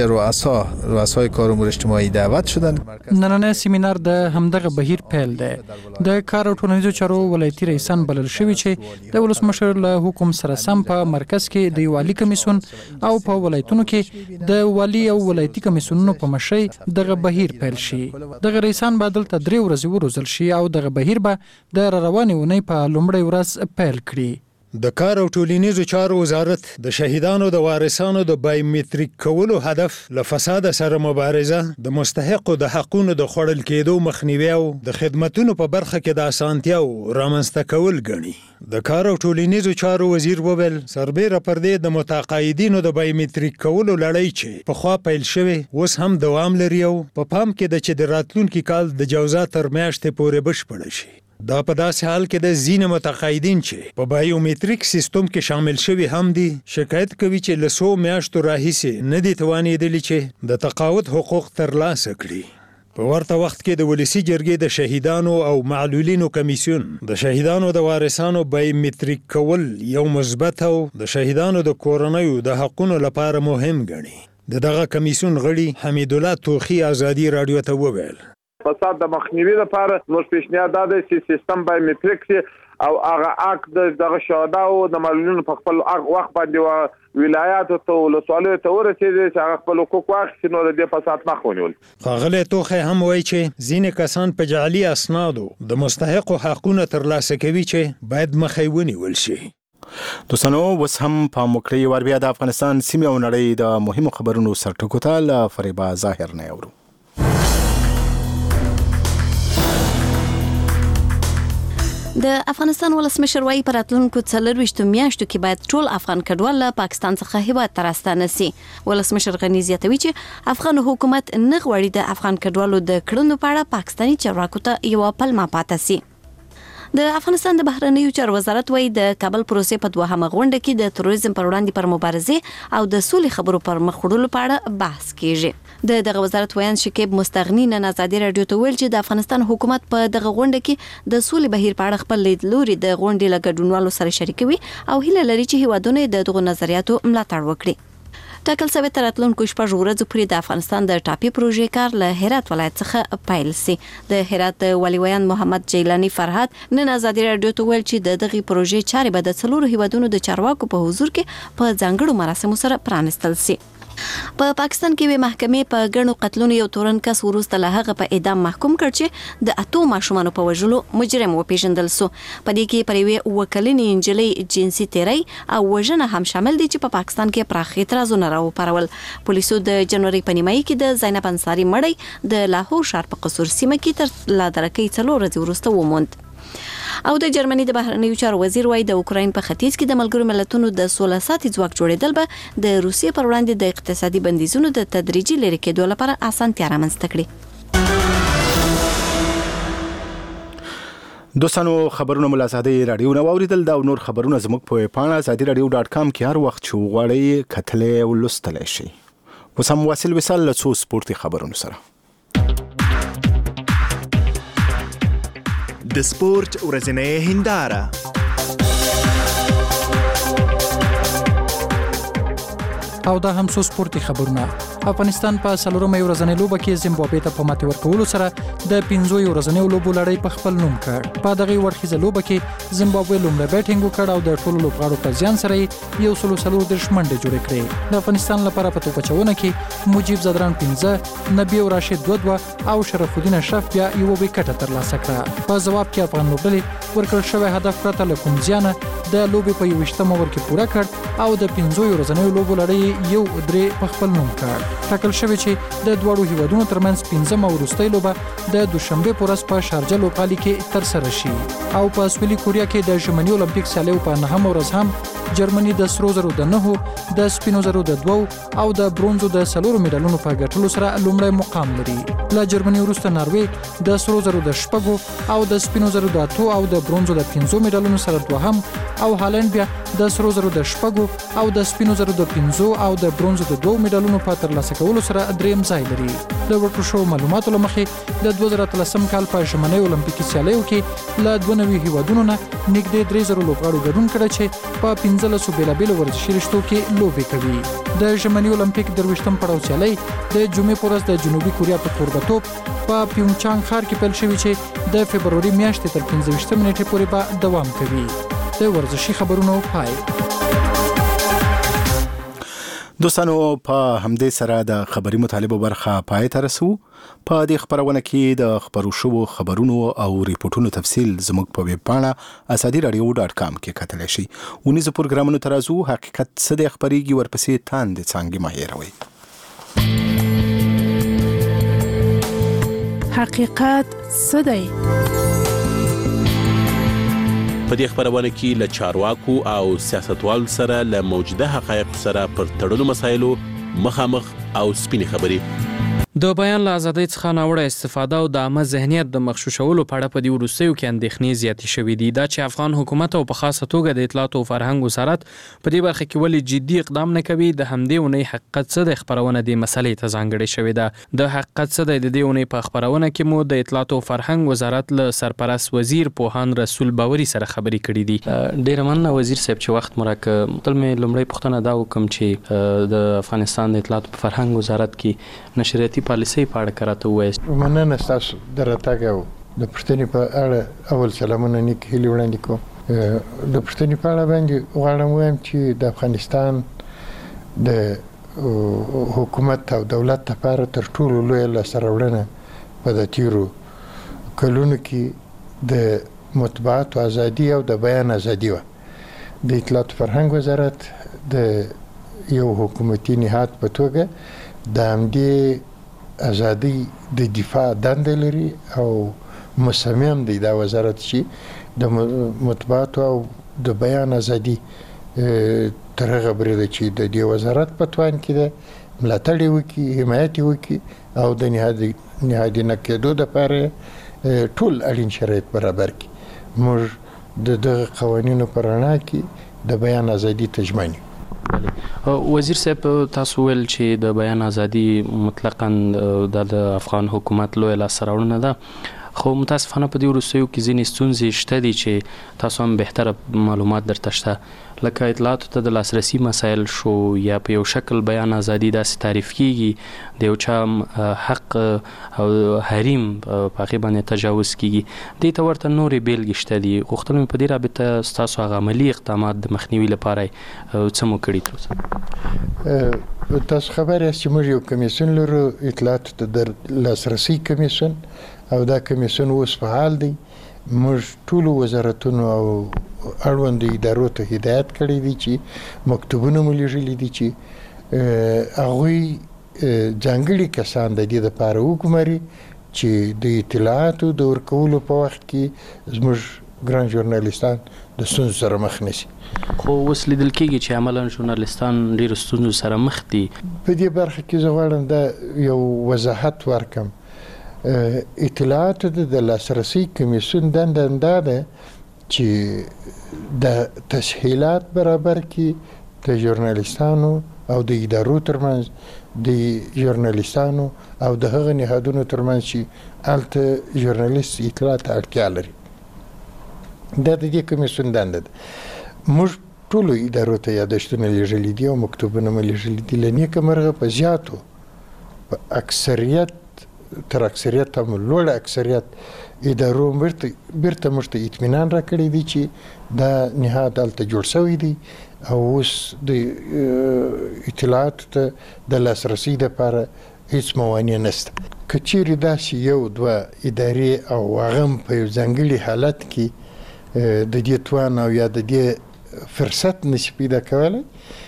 رؤسای کار امور اجتماعی دعوت شدند. نننی سیمینار د همدغه بهیر پیل دی. د کار او ټولنیزو چارو ولایتي رئیسان بلل شوي چې د ولسمشر له حکم سره سم په مرکز کې د والي کمیسیون او په ولایتونو کې د والي او ولایتي کمیسیونونو په مشرۍ دغه بهیر پیل شي. دغه رئیسان به دلته 3 ورځې وروزل شي او دغه بهیر به د روانې اونۍ په لومړۍ ورځ پیل کړي. د کار او ټولنیزو چارو وزارت د شهیدانو د وارثانو د بایومټریک کولو هدف له فساد سره مبارزه، د مستحقو د حقونو د خوړل کېدو مخنیوي او د خدماتو په برخه کې د اسانتیاو رامنځته کول ګڼي. د کار او ټولنیزو چارو وزیر وویل سربېره پر دې د متقاعدینو د بایومټریک کولو لړۍ چې پخوا پیل شوې اوس هم دوام لري او په پام کې ده چې د راتلونکي کال د جوزا تر میاشتې پورې بشپړه شي. دا په داسې حال کې د ځینې متقاعدین چې په بایومټریک سیستم کې شامل شوي هم دي شکایت کوي چې له 100 میاشتو راهیسې نه دي توانېدلي چې د تقاعد حقوق ترلاسه کړي. په ورته وخت کې د ولسي جرګې د شهیدانو او معلولینو کمیسیون د شهیدانو د وارثانو بایومټریک کول یو مثبت او د شهیدانو د کورنیو د حقونو لپاره مهم ګڼي. دغه کمیسیون غړي حمید الله توخی آزادی رادیو ته وویل فساد د مخنیوي لپاره زموږ پیشنهاد دا دی چې سیستم بایومټریک او هغه اک دغه شهدا او د معلولینو په خپل وخت باندې ولایاتو ته ولسوالیو ته ورسېدې چې هغه خپل حقوق واخیستي نو د دې فساد مخ ونیول. ښاغلی توخی هم وایي چې ځینې کسان په جعلي اسنادو د مستحقو حقونه ترلاسه کوي چې باید مخه یې ونیول شي. دوستانو اوس هم پام وکړئ ور بیا د افغانستان سیمې او نړۍ د مهمو خبرونو سرټکو ته له فریبا ظاهر نه اورو. د افغانستان ولسمشر وايي په راتلونکو 24 میاشتو کې باید ټول افغان کډوال له پاکستان څخه هیواد ته راستانه سي. ولسمشر غني زیاتوي چې افغان حکومت نه غواړي د افغان کډوالو د کړنو په اړه پاکستاني چارواکو ته یو پلمه پاتې سي. د افغانستان د بهرنیو چارو وزارت وايي د کابل پروسې په دوهمه غونډه کې د تروریزم پر وړاندې پر مبارزې او د سولې خبرو پر مخ وړلو په اړه بحث کیږي. دغه وزارت ویان شکیب مستغنی نن آزادي رادیو ته ویل چې د افغانستان حکومت په دغه غونډه کې د سولې بهیر په اړه خپل لیدلوري د غونډې له ګډونوالو سره شریکوي او هیله لري چې هیوادونه د دغه نظریاتو ملاتړ وکړي. ټاکل شوی تر راتلونکو شپږ ورځو پورې د افغانستان د ټاپي پروژې کار له هرات ولایت څخه پیل سي. د هرات والي ویان محمد جیلانی فرهاد نن آزادي رادیو ته ویل چې دغه پروژې چارې به د څلورو هیوادونو د چارواکو په حضور کې په ځانګړو مراسمو سره پرانستل سي. په پاکستان کې به محکمې په ګڼو قتلونو یو تورن کس وروسته له هغه په اعدام محکوم کړ چې د اتو ماشومانو په وژلو مجرم وپیژندل سو. په دې کې پر یوې وکلنې انجلۍ جنسي تیری او وژنه هم شامل دي چې په پاکستان کې پراخ اعتراضونه راوپارول. پولیسو د جنوري په نیمایي کې د زینب انصاري مړی د لاهور ښار په قصور سیمه کې تر لادرکۍ 4 ورځې وروسته وموند. او د جرمني د بهرنیو چارو وزیر وايي د اوکراین په ختیځ کې د ملګرو ملتونو د 16 ساعتي ځواک جوړېدل به د روسیې پر وړاندې د اقتصادي بندیزونو د تدریجي لرې کېدو لپاره اسانتیا رامنځته کړي. دوستانو خبرونه مل آزادي رادیو نو اوریدل دا نور خبرونه زموږ په پاڼه azadi.radio.com کې هر وخت چې وغواړئ کتلې او لوستلای شئ. اوس هم واصل وصال له څو سپورتي خبرونو سره. د سپورت ورځنۍ هنداره. او دا هم څو سپورتي خبرونه. افغانستان په څلورمه ورځنۍ لوبه کې زیمبابوې ته په ماتې ورکولو سره د 15 ورځنۍ لوبو لړۍ په خپل نوم کړ. په دغه وړخیزه لوبه کې زیمبابوې لومړی بیټینګ وکړ او د ټولو لوبغاړو په زیان سره یو سلو منډې جوړې کړې. د افغانستان لپاره په توپ اچونه کې مجیب زدران 15، نبی او راشد 2 او شرف الدین اشرف بیا یو وکټ ترلاسه کړه. په جواب کې افغان لوبډلې ورکړل شوی هدف پرته له کوم زیانه د لوبې په 21 اوور کې پوره کړ او د 15 ورځنۍ لوبو لړۍ یو درې په خپل نوم کړ. ټاکل شوی چې د دوړو هیوادونو ترمنځ 15مه وروستۍ لوبه د دوشنبه په ورځ په شارجه لوبغالي کې ترسره شي. او په سویلي کوریا کې د ژمني اولمپیک سیالیو په 9مه ورځ هم جرمني د سرو زرو د 9، د سپینو زرو د 2 او د برونزو د 4 میډالونو په ګټلو سره لومړی مقام لري. له جرمني وروسته ناروې د سرو زرو د 6 او د سپینو زرو د 8 او د برونزو د 5 میډالونو سره دوهم او هالند بیا د سرو زرو د 6 او د سپینو زرو د 5 او د برونزو د 2 میډالونو په ترلاسه کولو سره دریم ځای لري. د ورکړل شوو معلوماتو له مخې د 2013 کال په ژمنۍ اولمپیکي سیالیو کې له 92 هیوادونو نه نږدې 3000 لوبغاړو ګډون کړی چې په 15 بیلابېلو ورزشي رشتو کې لوبې کوي. د ژمنۍ اولمپیک 23م پړاو سیالۍ د جمعې په ورځ د جنوبي کوریا په کوربتوب په پیونګچانګ ښار کې پیل شوې چې د فبروري میاشتې تر 15 نیټې پورې به دوام کوي. د ورزشي خبرونو پای. دوستانو په همدې سره د خبري مطالبه برخه پای ته رسو. په دې خبرونه کې د خبرو شوو خبرونو او ریپورتونو تفصیل زموږ په ویب پاڼه azadi.radio.com کې کتلی شئ. ونیزه پروګرامونو ته راځو. حقیقت څه دی خبرېږي ورپسې تاندې څانګې مه هېروئ. حقیقت څه دی؟ په دې خبرونه کې له چارواکو او سیاستوالو سره له موجوده حقایقو سره پر تړلو مسایلو مخامخ او سپینې خبرې. د بیان له ازادۍ څخه ناوړه استفاده او د عامه ذهنیت د مغشوشولو په اړه په دې وروستیو کې اندېښنې زیاتې شوې دي. دا چې افغان حکومت او په خاصه توګه د اطلاعات او فرهنګ وزارت په دې برخه کې ولې جدي اقدام نه کوي، د همدې اونۍ حقیقت څه دی خبرونه دې مسلې ته ځانګړې شوې ده. د حقیقت څه دی د دې اونۍ په خبرونه کې مو د اطلاعات او فرهنګ وزارت له سرپرست وزیر پوهاند رسول باوري سره خبرې کړې دي. ډېره مننه وزیر صاحب چې وخت مو راکړ. تل مې لومړی پوښتنه دا وکم چې د افغانستان د اطلاعات او فرهنګ وزارت کې نشریاتي پالیسۍ په اړه راته ووایاست. مننه ستاسو د راتګ او د پوښتنې په اړه اول سلامونه نیک هیلې وړاندې کوم. د پوښتنې په اړه باندې غواړم ووایم چې د افغانستان د حکومت او دولت لپاره تر ټولو لویه لاسته راوړنه په د تیرو کلونو کې د مطبوعاتو ازادي او د بیان ازادي وه. د اطلاعات و فرهنګ وزارت د یو حکومتي نهاد په توګه د همدې ازادي د دفاع دنده لري او مصمم دی دا وزارت چې د مطبوعاتو او د بیان ازادي تر هغه بریده چې د دې وزارت په توان کې ده ملاتړ یې وکړي، حمایت یې وکړي او د نهادي نه کېدو دپاره ټول اړین شرایط برابر کړي. موږ د دغه قوانینو په رڼا کې د بیان ازادي ته ژمن یو. وزیر صاحب تاسو ویل چې د بیان ازادي مطلقاً د افغان حکومت لویه لاسته راوړنه ده، خو متاسفانه په دې وروستیو کې ځینې ستونزې شته دي چې تاسو هم بهتره معلومات درته شته، لکه اطلاعاتو ته د لاسرسي مسایل شو یا په یو شکل بیان ازادي داسې تعریف کیږي د یو چا حق او حریم په هغې باندې تجاوز کیږي. دې ته ورته نورې بیلګې شته دي. غوښتل مې په دې رابطه ستاسو هغه عملي اقدامات د مخنیوي لپاره څه مو کړي تر اوسه؟ تاسو خبر یاست چې موږ یو کمیسیون لرو، اطلاعاتو ته د لاسرسي کمیسیون، او دا کمیسیون اوس فعال دی. موږ ټولو وزارتونو او اړوندو ادارو ته هدایت کړی دی چې مکتوبونه مو لیږلي دي چې هغوی ځانګړي کسان د دې دپاره وګماري چې د اطلاعاتو د ورکولو په وخت کې زموږ ګران ژورنالیستان د ستونزو سره مخ نشي. خو اوس لیدل کېږي چې عملاً ژورنالیستان ډېرو ستونزو سره مخ دي. په دې برخه کې زه غواړم دا یو وضاحت ورکم. اطلاعاتو د لاسرسي کمیسیون دنده همدا ده چې د تسهیلات برابر کړي د ژورنالیستانو او د ادارو ترمنځ، د ژورنالیستانو او د هغه نهادونو ترمنځ چې هلته ژورنالیست اطلاع ته اړتیا لري. دا د دې کمیسیون دنده ده. موږ ټولو ادارو ته یادښتونه لیږلي دي او مکتوبونه مو لیږلي دي. له نیکه مرغه په زیاتو په اکثریت تر اکثریت هم لوړ اکثریت ادارو بیرته موږ ته اطمینان راکړی دی چې دا نهاد هلته جوړ شوی دی او اوس د اطلاعاتو ته د لاسرسي دپاره هیڅ موانع نشته. که چیرې داسې یو دوه ادارې او هغه هم په یو ځانګړي حالت کې د دې توان او یا د دې فرصت نشي پیدا کولی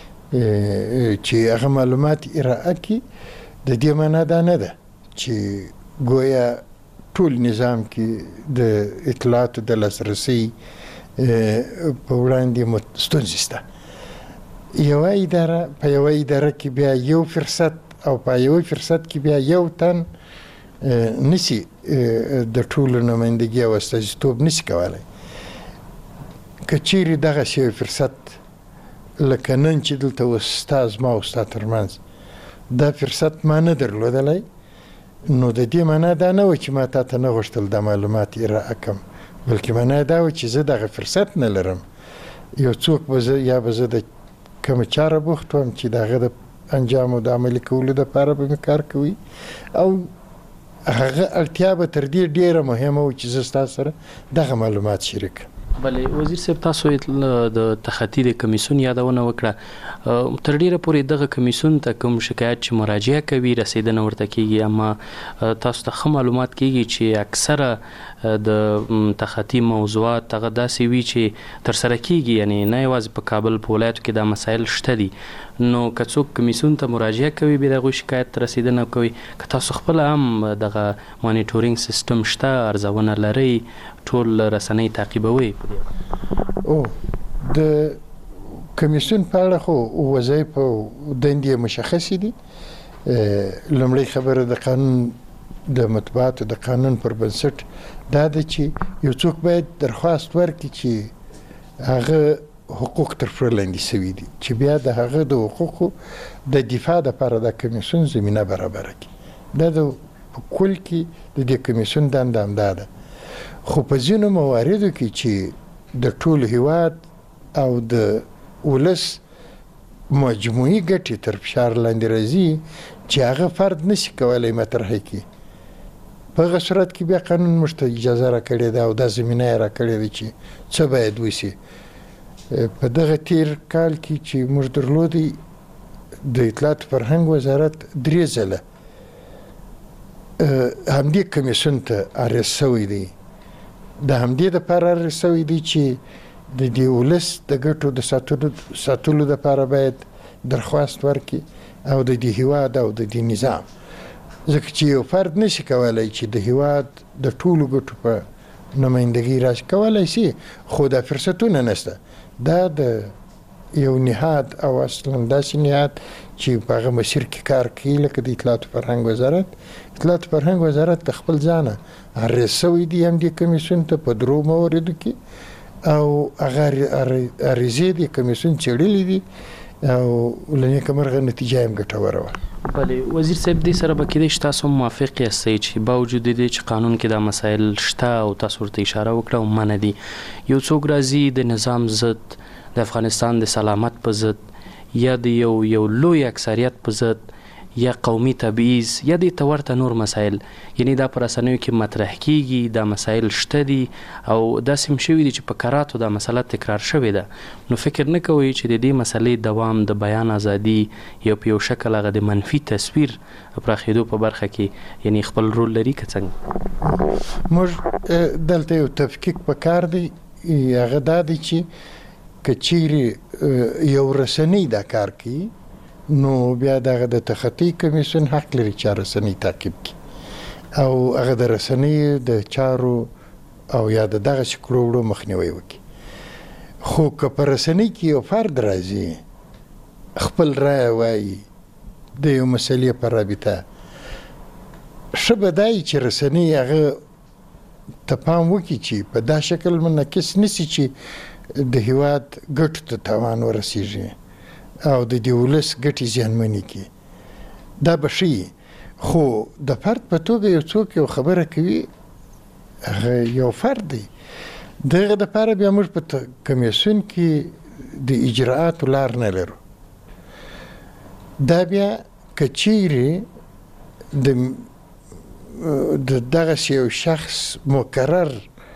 چې هغه معلومات ارائه کړي، د دې معنا دا نه ده چې گویا ټول نظام کې د اطلاعاتو د لاسرسي په وړاندې ستونزې شته. یوه اداره په یوه اداره کې بیا یو فرصت او په یوه فرصت کې بیا یو تن نشي د ټولو نمایندګي او استازیتوب نشي کولی. که چیرې دغسې یو فرصت لکه نن چې دلته اوس ستا زما او ستا ترمنځ دا فرصت ما نه درلودلی، نو د دې معنا دا نه و چې ما تا ته نه غوښتل دا معلومات ارائه کړم، بلکې معنا دا و چې زه دغه فرصت نه لرم. یو څوک به زه یا به زه د کومه چاره بوخت وم چې د هغه د انجام او د عملي کولو دپاره به مې کار کوي او هغه اړتیا به تر دې ډېره مهمه و چې زه ستا سره دغه معلومات شریک کړم. بلې وزیر صاحب تاسو د تخطي د کمیسیون یادونه وکړه. تر ډیره پورې دغه کمیسیون ته کوم شکایت چې مراجعه کوي رسیدنه ورته کیږي، اما تاسو ته ښه معلومات کیږي چې اکثره د تخطي موضوعات هغه داسې وي چې ترسره کیږي، یعنی نه یوازې په کابل په ولایتو کې دا مسایل شته دي. نو که څوک کمیسیون ته مراجعه کوي بیا د هغوی شکایت ته رسیدنه کوي، که تاسو خپله هم دغه مانیټورینګ سیستم شته، ارزونه لرئ، ټول رسنۍ تعقیبوي؟ د کمیسیون په اړه خو وظایف او دندې مشخصې دي. لومړی خبره د قانون د مطبوعاتو د قانون پر بنسټ دا ده چې یو څوک باید درخواست ورکړي چې هغه حقوق تر پښو لاندې شوي دي، چې بیا د هغه د حقوقو د دفاع دپاره د کمیسیون زمینه برابره کړي. دا په کل کې د دې کمیسیون دنده همدا ده. خو په ځینو مواردو کې چې د ټول هیواد او د ولس مجموعي ګټې تر فشار لاندې راځي چې هغه فرد نشي کولی مطرحه کړي، په هغه صورت کې بیا قانون موږ ته اجازه راکړې ده او دا زمینه یې راکړې ده چې څه باید وشي. په دغه تیر کال کې چې موږ درلودی د اطلاعات فرهنګ وزارت 3 ځله همدې کمیسیون ته عرض شوی دی. د همدې دپاره عرض شوی دی چې د دې ولس د ګټو د ساتلو دپاره باید درخواست ورکړي او د دې هیواد او د دې نظام، ځکه چې یو فرد نشي کولی چې د هیواد د ټولو ګټو په نمایندګي راشي. کولی شي خو دا فرصتونه نشته. دا د یو نهاد او اصلا داسې نهاد چې په هغه مسیر کې کار کوي لکه د اطلاعات فرهنګ وزارت. اطلاعات فرهنګ وزارت د خپل ځانه عرض شوی دی همدې کمیسیون ته په 3 مواردو کې او هغه عریضې د کمیسیون څېړلې دي او له نیکه مرغه نتیجه هم ګټوره وه. بله وزیر صاحب دې سره به کېدای شي تاسو موافق یاستئ چې باوجود دې چې قانون کې دا مسایل شته او تاسو ورته اشاره وکړه او منع دي، یو څوک راځي د نظام ضد، د افغانستان د سلامت په ضد یا د یو لوی اکثریت په ضد یا قومي تبعیض یا د ورته نور مسایل، یعنی دا په رسنیو کې مطرح کیږي، دا مسایل شته دي او داسې هم شوي دي چې په کراتو دا مسله تکرار شوې ده، نو فکر نه کوئ چې د دې مسلې دوام د بیان ازادي یو په یو شکل هغه د منفي تصویر پراخېدو په برخه کې یعنی خپل رول لري که څنګه؟ موږ دلته یو تفکیک پکار دی. هغه دا دی چې که چیرې یو رسنۍ دا کار کوي نو بیا دغه د تخطي کمیسیون حق لري چې رسنۍ تعقیب کړي او هغه د رسنۍ د چارو او یا دغه شکلو وړو مخنیوي وکړي. خو که په رسنۍ کې یو فرد راځي خپل رایه وایي د یو مسلې په رابطه، ښه به دا وي چې رسنۍ هغه ته پام وکړي چې په دا شکل منعکس نشي چې د هیواد ګټو ته تاوان ورسیږي او د دې ولس ګټې زیانمنې کړي. دا به ښه خو د فرد په توګه یو څوک یو خبره کوي هغه یو فرد دی. دغه دپاره بیا موږ په کمیسیون کې د اجراعاتو لار نه لرو. دا بیا که چیرې د دغسې یو شخص مقرر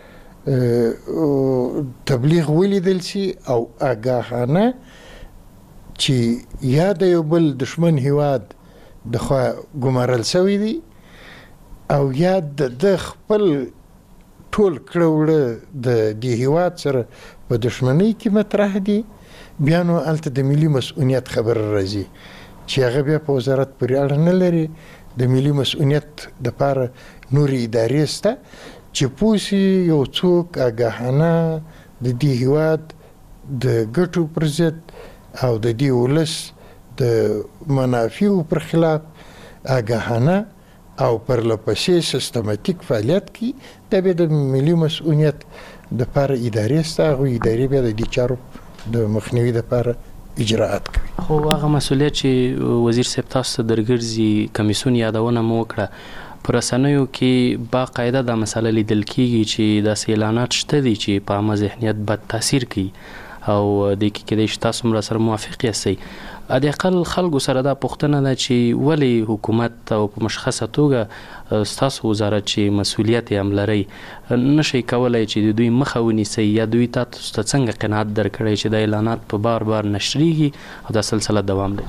تبلیغ ولیدل شي او آګاهانه چې یا د یو بل دشمن هیواد د خوا ګمارل شوی دی او یا د خپل ټول کړه وړه د دې هیواد سره په دشمنۍ کې مطرح دي، بیا نو هلته د ملي مسؤلیت خبره راځي چې هغه بیا په وزارت پورې اړه نه لري. د ملي مسؤلیت دپاره نورې ادارې شته چې پوه شي یو څوک آګاهانه د دې هیواد د ګټو پر ضد او د دې ولس د منافعو پر خلاف آګاهانه او پرلپسې سیستماتیک فعالیت کوي، دا بیا د ملي مسؤلیت دپاره ادارې شته، هغوی ادارې بیا د دې چارو د مخنیوي دپاره اجراعات کوي. خو هغه مسؤلیت چې وزیر صاحب تاسو ته درګرځي کمیسیون یادونه مو وکړه، په رسنیو کې باقاعده دا مسله لیدل کیږي چې داسې اعلانات شته دي چې په عامه ذهنیت بد تاثیر کوي او د کې کېدای شي تاسو هم راسره موافق یاستئ. حداقل خلکو سره دا پوښتنه ده چې ولې حکومت او په مشخصه توګه ستاسو وزارت چې مسؤلیت یې هم لرئ نشئ کولی چې د دوی مخه ونیسئ یا دوی تاسو ته څنګه قناعت درکړی چې دا اعلانات په بار بار نشریږي او دا سلسله دوام لري؟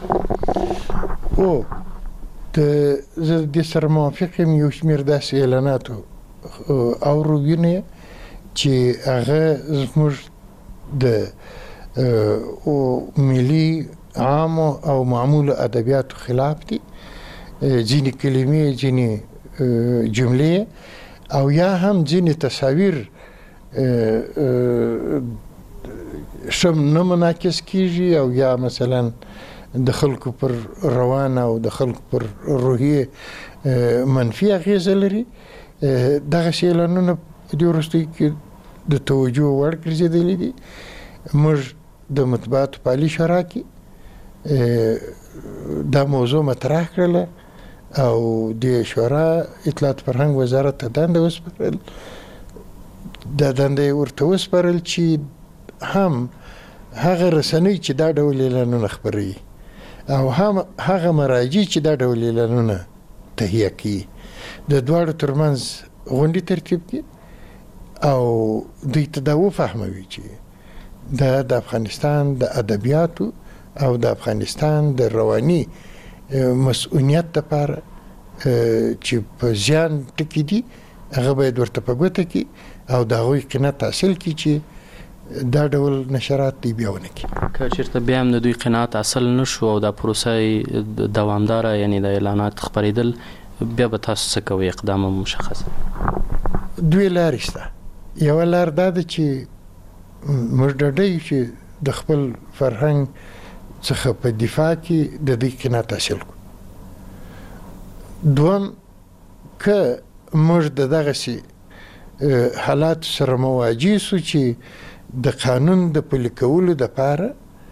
زه د سره موافق یم. یو شمېر داسې اعلاناتو اورو وینې چې هغه زموږ د ملي عامو او معمولو ادبیاتو خلاف دي. ځینې کلمې، ځینې جملې او یا هم ځینې تصاویر ښه نه منعکس کیږي او یا مثلا د خلکو پر روان او د خلکو پر روحیې منفي اغیزه لري. دغسې اعلانونه په دې وروستیو کې د توجه وړ ګرځېدلي دي. موږ د مطبوعاتو په عالي شورا کې دا موضوع مطرح کړله او د شورا اطلاعات فرهنګ وزارت ته دنده وسپارل. دا دنده یې ورته وسپارل چې هم هغه رسنۍ چې دا ډول اعلانونه خپروي او هم هغه مراجع چې دا ډول اعلانونه تهیه کوي د دواړو ترمنځ غونډې ترتیب کړي او دوی ته دا وفهموي چې دا د افغانستان د ادبیاتو او د افغانستان د رواني مسؤلیت لپاره چې په ځان ټکی دي هغه باید ورته په ګوته کې او د هغوی قناعت حاصل کړي چې دا ډول نشرات دی بیا ونه کړي. که چېرته بیا هم د دوی قناعت حاصل نه شو او دا پروسه دوامداره یعنې د اعلانات خپرېدل بیا به تاسو څه کوئ؟ اقدام مشخصه دوی لارې شته. یوه لار دا ده چې موږ ډاډه یو چې د خپل فرهنګ څخه په دفاع کې د دوی قناعت حاصل کړو. دوم که موږ د دغسې حالات سره مواجه سو چې د قانون د پلي کولو دپاره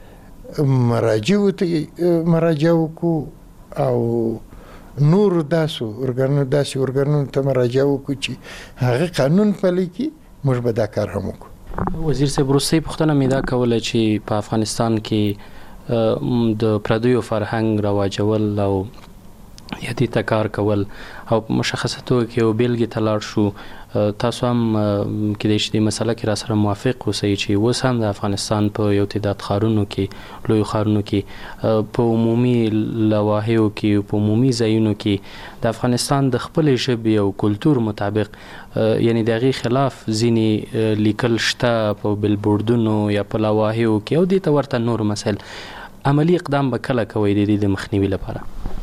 مراجعه وکړو او نورو داسې ارګانونو ته مراجعه وکړو چې هغه قانون پلی کړي، موږ به دا کار هم وکړو. وزیر صاحب، وروستۍ پوښتنه مې دا کوله چې په افغانستان کې د پردیو فرهنګ رواجول او یدې ته کار کول او په مشخصه توګه کې یو بیلګې ته لاړ شو، تاسو هم کېدای شي دې مسله کې را سره موافق اوسئ چې اوس هم د افغانستان په یو تعداد ښارونو کې، لویو ښارونو کې، په عمومي لواحیو کې، په عمومي ځایونو کې د افغانستان د خپلې ژبې او کلتور مطابق یعنې د هغې خلاف ځینې لیکل شته په بلبوردونو یا په لواحیو کې او دې ته ورته نور مسایل. عملی اقدام به کله کوئ د دې د مخنیوي لپاره؟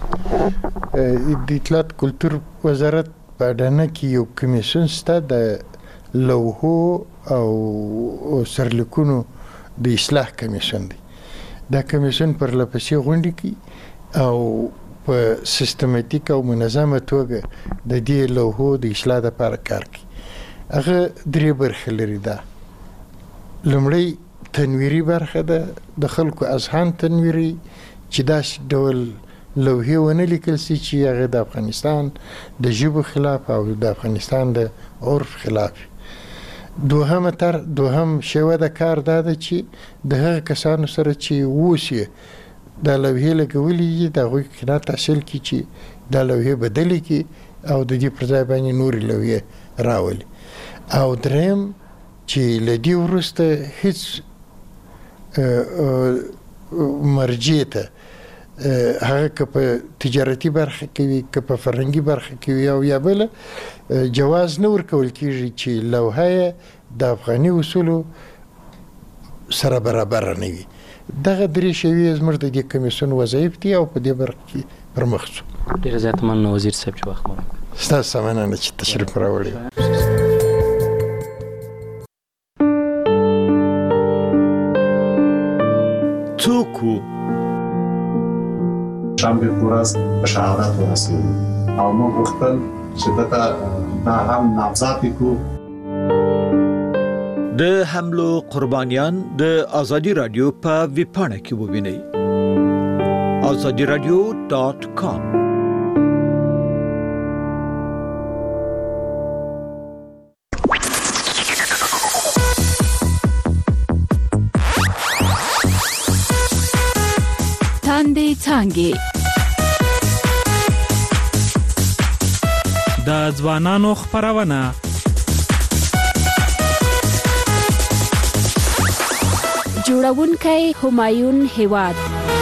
د اطلاعات کلتور وزارت په اډانه کې یو کمیسیون شته د لوحو او سرلیکونو د اصلاح کمیسیون دی. دا کمیسیون پرلپسې غونډې کوي او په سیستماتیک او منظمه توګه د دې لوحو د اصلاح لپاره کار کوي. هغه درې برخې لري. دا لومړی تنویري برخه ده، د خلکو اذهان تنویري چې داسې ډول لوحې ونه لیکل سي چې هغه د افغانستان د ژبو خلاف او د افغانستان د عرف خلاف. دوهم شیوه د کار دا ده چې د هغه کسانو سره چې اوس یې دا لوحې لګولي دي د هغوی قناعت حاصل کړي چې دا لوحې بدلې کړي او د دې پر ځای باندې نورې لوحې راولي. او دریم چې له دې وروسته هیڅ مرجع ته هغه که په تجارتي برخه کې وي که په فرهنګي برخه کې وي او یا بله جواز نه ورکول کېږي چې لوحه د افغاني اصولو سره برابر نه وي. دغه درې شیوې زموږ د دې کمیسیون وظایف دي او په دې برخه کې پرمخ ځو. ډېره زیاته مننه وزیر صاحب چې وخت مو راکړ. ستاسو مننه چې تشریف راوړئ. څوک شنبه ورځ په شهادت ورسېدو او موږ غوښتل چې دا هم نامزد کړو. د حملو قربانیان د ازادي رادیو په ویبپاڼه کې ووینئ. azadiradio.com. تاندې څانګې د ځوانانو خپرونه جوړونکی همایون هیواد.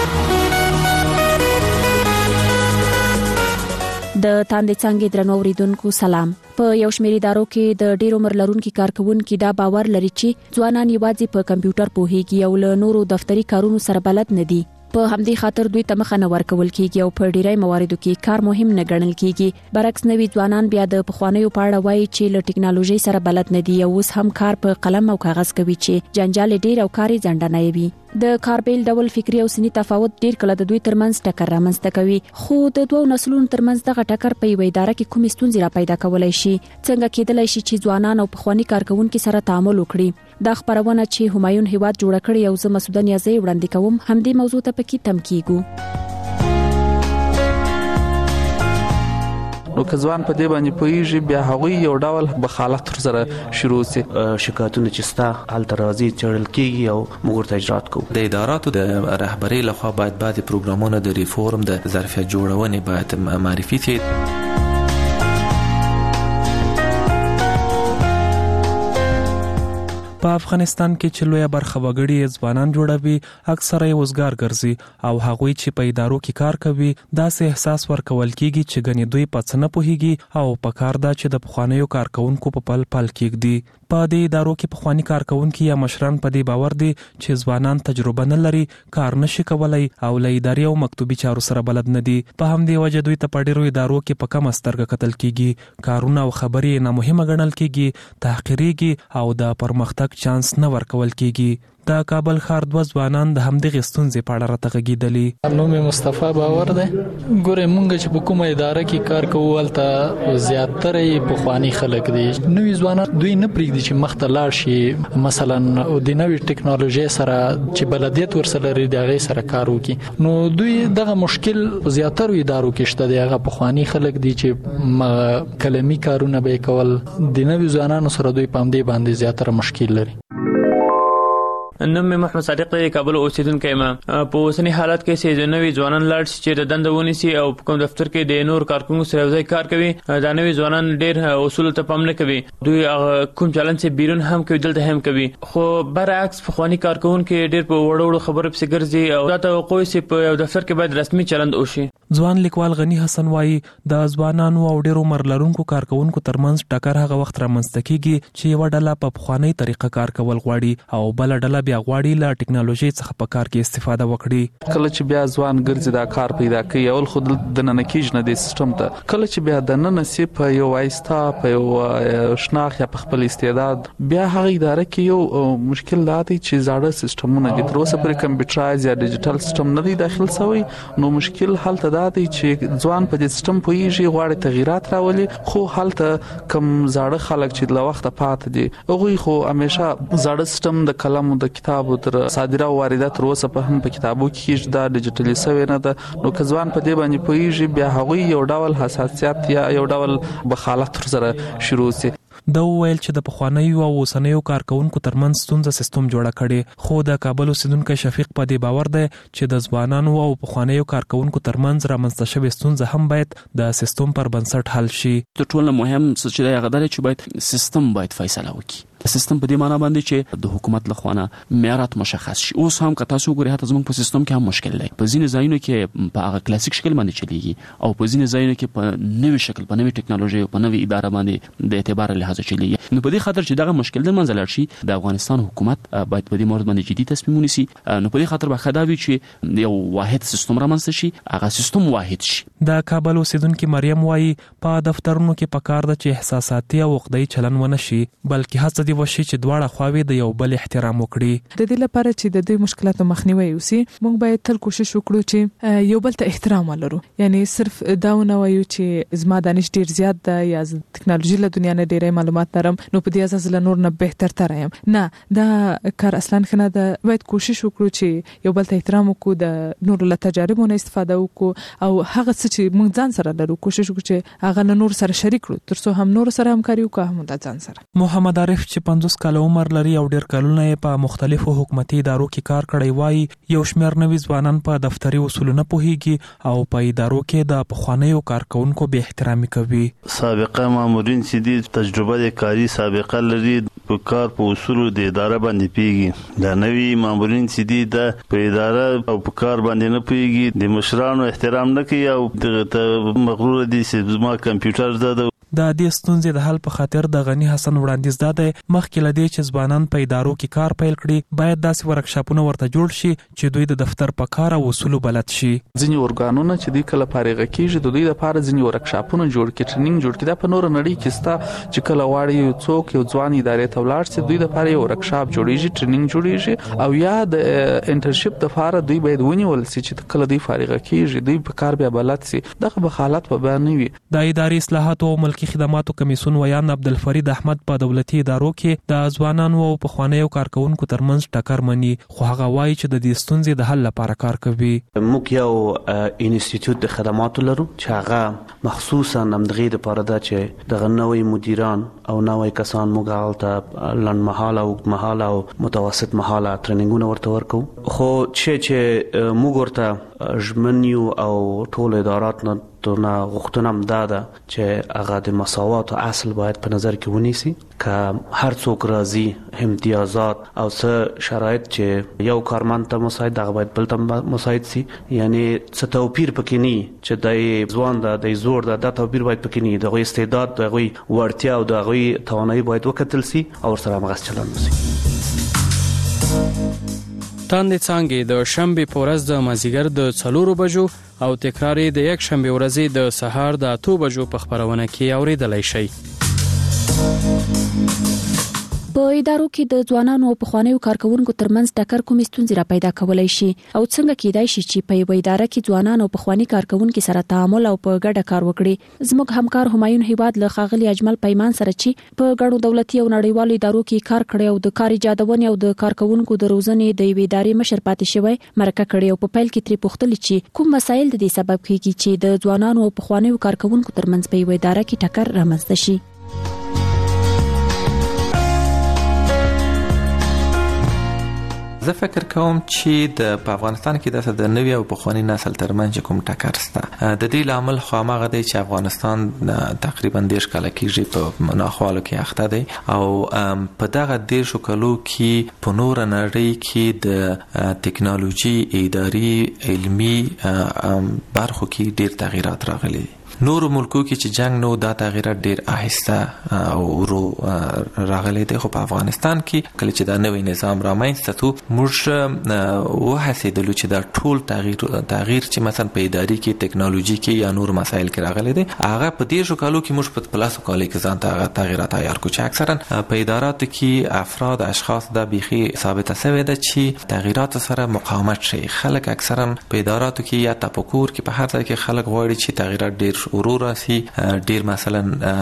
د تاندې څانګې درنو اوریدونکو سلام. په یو شمېر ادارو کې د ډېر عمر لرونکو کارکونکو دا باور لري چې ځوانان یوازې په کمپیوټر پوهیږي او له نورو دفتري کارونو سره بلد نه دي. په همدې خاطر دوی ته مخه نه ورکول کیږي او په ډیری مواردو کې کار مهم نه ګڼل کیږي. برعکس نوي ځوانان بیا د پخوانیو په اړه وایي چې له ټکنالوژي سره بلد نه دي او اوس هم کار په قلم او کاغذ کوي چې جنجال ډیر او کاري ځنډنه وي. د کاربیل ډول فکری او سنی تفاوت ډیر کله د دوی ترمنځ ټکر رامنځته کوي. خو د دوو نسلونو ترمنځ دغه ټکر په یوه اداره کې کومې ستونزې را پیدا کولای شي؟ څنګه کېدلای شي چې ځوانان او پخوانی کارکونکو سره تعامل وکړي؟ دا خبرونه چې همایون هیواد جوړ کړی او زه مسعوده نیازی وړاندې کوم همدې موضوع ته پکې تم کیږو. نو که ځوان په دې باندې پوهیږي بیا هغوی یو ډول بخالت سره شروع سي. شکایتونه چې ستا حالت راځي چړل کیږي او موږ ته اجرات کوو. د اداراتو د رهبرۍ لخوا باید بعضي پروګرامونه د ریفورم د ظرفیت جوړونې باید معرفي شي. په افغانستان کې چې لویه برخه وګړي ځوانان جوړوي اکثره یې وزګار ګرځي او هغوی چې په ادارو کې کار کوي داسې احساس ورکول کیږي چې ګنې دوی په څه نه پوهیږي او په کار ده چې د پخوانیو کارکونکو په پل کېږدي. په دې ادارو کې پخوانی کارکونکي یا مشران په دې باور دي چې ځوانان تجربه نه لري، کار نشي کولای او له اداري او مکتوبي چارو سره بلد نه دي. په همدې وجه دوی ته په ډیرو ادارو کې په کم سترګه کتل کیږي، کارونه او خبرې نه مهمه ګڼل کیږي، تحقیریږي او د پرمختګ چانس نه ورکول کیږي. د کابل ښار دوه ځوانان د همدغې ستونزې په اړه راته غږېدلي. نوم یې مصطفی باور دی. ګورې مونږ چې په کومه اداره کې کار کوو هلته زیاتره یې پخواني خلک دي. نوي ځوانان دوی نه پرېږدي چې مخته لاړ شي، مثلا د نوې ټکنالوژۍ سره چې بلدیت ورسره لري د هغې سره کار وکړي. نو دوی دغه مشکل په زیاترو ادارو کې شته دی. هغه پخواني خلک دي چې کلمي کارونه به یې کول، د نوي ځوانانو سره دوی په همدې باندې زیاتره مشکل لري. نوم مې محمد صادق دی، کابل اوسیدونکی یم. په اوسني حالت کې چې نوي ځوانان لاړ شي چې د دنده ونیسي او په کوم دفتر کې د نور کارکونکو سره یو ځای کار کوي، دا نوي ځوانان ډېر اصولو ته پام نه کوي. دوی کوم چلند چې بیرون هم کوي دلته هم کوي. خو برعکس پخواني کارکونکي ډېر په وړو وړو خبرو پسې ګرځي او دا توقع چې په یو دفتر کې باید رسمي چلند وشي. ځوان لیکوال غنی حسن وایي د ځوانانو او ډېرو عمر لرونکو کارکونکو ترمنځ ټکر هغه وخت رامنځته کیږي چې یوه ډله په پخوانۍ طریقه کار کول غواړي او بله ډله بیا غواړي له ټکنالوژي څخه په کار کې استفاده وکړي. کله چې بیا ځوان ګرځي دا کار پیدا کوي اول خود د نن کېج نه د سیستم ته، کله چې بیا د نن نصیب په یو وایستا په یو شناخ یا په خپل استعداد بیا هغه اداره کې یو مشکل لاتي چې زاړه سیستمونه دي تر اوسه پورې کمپیوټرایز یا ډیجیټل سیستم نه دی داخل شوی. نو مشکل هلته دا دی چې ځوان په دې سیستم پوهیږي، غواړي تغیرات راولي، خو هلته کم زاړه خلک چې له وخته پات دي هغوی خو همیشه زاړه سیستم د قلم او د کتاب تر صادره او واردات تر اوسه په هم په کتابو کې دا ډیجیټلی سوی نه ده. نو که ځوان په دې باندې پوهیږي بیا هغوی یو ډول حساسیت یا یو ډول بخالت سره شروع شي. دا ویل چې د پخوانیو او اوسنیو کارکونکو ترمنځ ستونزه سیستم جوړه کړي، خو د کابل اوسیدونکی شفیق په دې باور دی چې د ځوانانو او پخوانیو کارکونکو ترمنځ رامنځته شوې ستونزه هم باید د سیستم پر بنسټ حل شي. د ټولو مهم څه چې دی هغه دا چې باید سیستم باید فیصله وکړي. سیستم په دې معنی باندې چې د حکومت لخوا نه معیارات مشخص شي. اوس هم که تاسو وګورئ هغه زموږ په سیستم کې هم مشکل دی. په ځینې ځایونو کې په هغه کلاسیک شکل باندې چلیږي او په ځینې ځایونو کې په نوې شکل، په نوې ټکنالوژي او په نوې اداره باندې د اعتبار لحاظ چلیږي. نو په دې خاطر چې دغه مشکل د منځ لاړ شي د افغانستان حکومت باید په دې مورد باندې جدي تصمیم ونیسي. نو په دې خاطر به ښه دا وي چې یو واحد سیستم رامنځته شي، هغه سیستم واحد شي. د کابل اوسیدونکي مریم وایي په دفترونو کې پکار ده چې احساساتي او عقده‌ای چلن ونه شي، بلکې هڅه دې وشي چې دواړه خواوې د یو بل احترام وکړي. د دې لپاره چې د دې مشکلاتو مخنیوي وشي موږ باید تل کوشش وکړو چې یو بل ته احترام ولرو. یعنی صرف دا نه وایو چې زما دانش ډیر زیات ده یا ټکنالوژي له دنیا نه ډیره معلومات لرم نو په دې اساس له نور نه بهتر تر یم. نه، دا کار اصلا خنه ده. باید کوشش وکړو چې یو بل ته احترام وکړو، د نور له تجاربو نه استفاده وکړو او هغه څه چې موږ ځان سره لرو کوشش وکړو چې هغه له نور سره شریک کړو ترڅو هم نور سره همکاري وکړو هم د ځان سره. محمد عارف چې 50 کال عمر لري او ډیر کلونه په مختلفو حکومتي ادارو کې کار کړی وایي یو شمېر نوي ځوانان په دفتري اصولو نه پوهیږي او په ادارو کې د پخوانیو کارکونکو بې احترامي کوي. سابقه مامورین چې دي تجربه د کاري سابقه لري، په کار په اصولو د اداره باندې پیږي. دا نوي مامورین چې دي د په اداره او په کار باندې نه پیږي، د مشرانو احترام نه کوي او دغه مغرور دي چې زما کمپیوټر ده. د دې ستونزې د حل په خاطر د غنی حسن وړاندیز ده مخکې له دې چې ځوانان په ادارو کې کار پیل کړي باید داسې ورکشاپونه ورته جوړ شي چې دوی د دفتر په کار او اصولو بلد شي. ځینې ارګانونه چې دوی کله فارغ کیږي د دوی لپاره ځینې ورکشاپونه جوړ کړي، ټریننګ جوړ کړي. دا په نور نړۍ کې ستا چې کله واړی یو څوک یو ځوان ادارې ته ولاړ شي دوی لپاره یو ورکشاپ جوړیږي، ټریننګ جوړیږي او یا د انټرنشپ لپاره دوی باید ونیول شي چې کله دوی فارغ کیږي دوی په کار بیا بلد شي. دغه بخالت په بیان نه وي. د اداري اصلاحات او ملکی خدماتو کمیسیون ویان عبدالفرید احمد په دولتي ادارو کې د ځوانانو او پخوانیو کارکونکو ترمنځ ټکر مني، خو هغه وایي چې د دې ستونزې د حل لپاره کار کوي. موږ یو انسټیټیوټ د خدماتو لرو چې هغه مخصوصا همدغې دپاره ده چې دغه نوی مدیران او نوی کسان موږ هلته لنډمهاله، اوږدمهاله او متوسط مهاله ټریننګونه ورته ورکوو. خو چې موږ ورته ژمن یو او ټول ادارات نه پښتون غوښتنه هم دا ده چې هغه د مساوات او اصل باید په نظر کې ونیسي که هر څوک راضي امتیازات او څه شرایط چې یو کارمند ته مساعد دغه باید بل ته مساعد سي یعنی څه توپیر پکې نه چې د ځوان د زور د توپیر باید پکې نه دغه استعداد دغه ورتیا او دغه توانایي باید وکتل سي او سره مغس چلند وسي. تاندې څانګې د شنبې په ورځ د مازیګر د 4 بجو او تکرار د یک شنبې ورځې د سهار د 8 بجو په خبرونه کې اوریدلای شئ. په ادارو کې د ځوانانو او پخوانیو کارکونکو ترمنځ ټکر کومې ستونزې را پیدا کولای شي او څنګه کېدای شي چې په یوه اداره کې ځوانان او پخوانی کارکونکو سره تعامل او په ګډه کار وکړي. زموږ همکار همایون هیواد له ښاغلي اجمل پیمان سره چې په ګڼو دولتي او نړیوالو ادارو کې کار کړی او د کار ایجادونې او د کارکونکو د روزنې د یوې ادارې مشر پاتې شوی مرکه کړی او په پیل کې ترې پوښتل چې کوم مسایل د دې سبب کیږي چې د ځوانانو او پخوانیو کارکونکو ترمنځ په یوه اداره کې ټکر رامنځته شي. زه فکر کوم چې په افغانستان کې د نوي او پخوانی نسل ترمنځ کوم ټکر شته. د دې لامل خو هغه دی چې افغانستان تقریبا 10 کال کېږي په مناخوالو کې اخته دی او په دغه 10 کالو کې په نور نړۍ کې د ټکنالوژي اداري علمي برخو کې ډېر تغیرات راغلي. نور ملکو کې چې جنگ نو دا تغیرات ډیر آهسته او ورو راغلي دي خو په افغانستان کې کله چې دا نوې نظام رامنځته شو موږ وحسیدلو چې دا ټول تغییر چې مثلا په اداري کې ټکنالوژي کې یا نور مسایل کې راغلي دي هغه په دې شو کالو کې موږ په پلاسو کالو کې ځان ته تغیرات عیار کو چې اکثرا په اداراتو کې افراد اشخاص د بيخي ثابته شوی ده چې تغیرات سره مقاومت شي. خلک اکثرا په اداراتو کې یا تفکر کې په هر ځای کې خلک غواړي چې تغیرات ډیر ورو راسي ډیر مثلا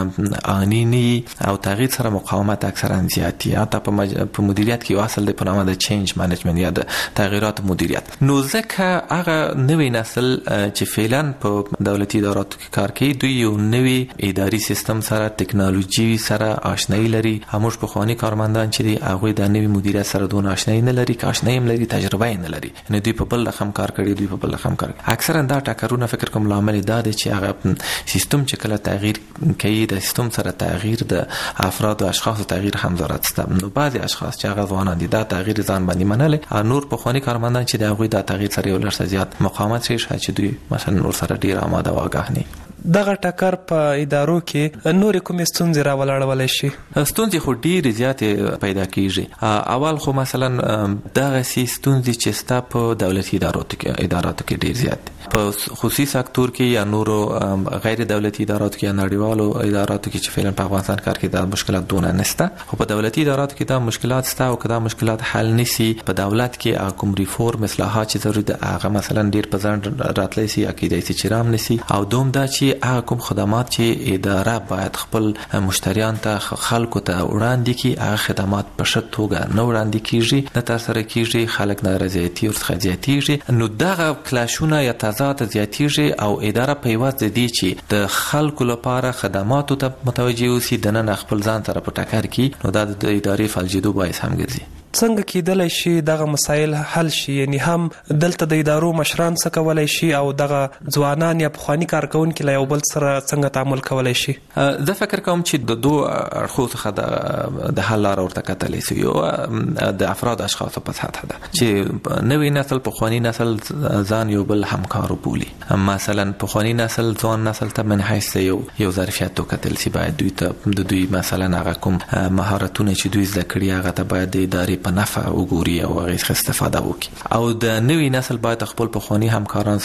انینی او تغییر سره مقاومت اکثرا زیاتی حتی په مدیریت کې اصل د پنامه د چینج منیجمنت یا د تغیرات مدیریت. نو ځکه هغه نوې نسل چې فعلا په دولتي اداراتو کې کار کوي دوی یو نوې اداري سیستم سره ټکنالوژي سره آشنایی لري. هموش په خواني کارمندان چې دی هغه د نوې مدیریت سره دون آشنایی نه لري که آشنایی هم لري تجربه نه لري نه دوی په بل رقم کار کوي دوی په بل رقم کار اکثرا دا ټکرونه فکر کوم لامل دا دی چې هغه سیستم چې کله تغییر کوي د سیستم سره تغییر د افراد او اشخاص تغییر هم ضرورت شته. نو بعضي اشخاص چې هغه ځوانان دي دا تغییر ځان باندې منل او نور په خواني کارمندان چې دا غوي دا تغییر سره یو لړ زیات مقاومت شي چې دوی مثلا نور سره ډیر آماده واغاه نه. دغه ټکر په ادارو کې نور کوم ستونزې راولاړول شي؟ ستونزې خو ډیر زیات پیدا کیږي. اول خو مثلا دغه ستونزې چې ستا په دولتي اداراتو کې ډیر زیات په خصوصي سکتور کې یا نورو غیر دولتي اداراتو کې یا نړیوالو اداراتو کې چې فعلا په افغانستان کار کې دا مشکلات دونه نشته خو په دولتي اداراتو کې دا مشکلات شته او کدا مشکلات حل نشي په دولت کې کوم ریفورم اصلاحات چې ضروري ده هغه مثلا ډیر په ځان راتلی سي اکیدای سي چې رام نشي او دوم دا چې هغه کوم خدمات چې اداره باید خپل مشتریان ته خلکو ته وړاندې کړي هغه خدمات په ښه توګه نه وړاندې کیږي نه تر سره کیږي خلک نارضایتي او خځياتي. نو دغه کلاشونه یا تضاد زیاتیږي او اداره په یوازې دي چې د خلکو لپاره خدماتو ته متوجه اوسي د نن خپل ځان سره په ټکر کې نو دا د ادارې فلجیدو باعث هم ګرځي. څنګه کېدلای شي دغه مسایل حل شي؟ یعنی هم دلته د ادارو مشران څه کولای شي او دغه ځوانان یا پخوانی کارکونکو له یو بل سره څنګه تعامل کولای شي؟ زه فکر کوم چې د دوه اړخو څخه د حل لار ورته کتلی سي. یو د افراد اشخاص په سطح ده چې نوې نسل پخوانی نسل ځان یو بل همکار بولي. مثلا پخوانی نسل ځوان نسل ته من حیث یو ظرفیت وکتل سي باید دوی ته د دوی مثلا هغه کوم مهارتونه چې دوی زده کړي هغه ته باید د ادارې په نفع وګوري او هغه استفاده وکړي او د نوې نسل باید خپل پخوانی همکاران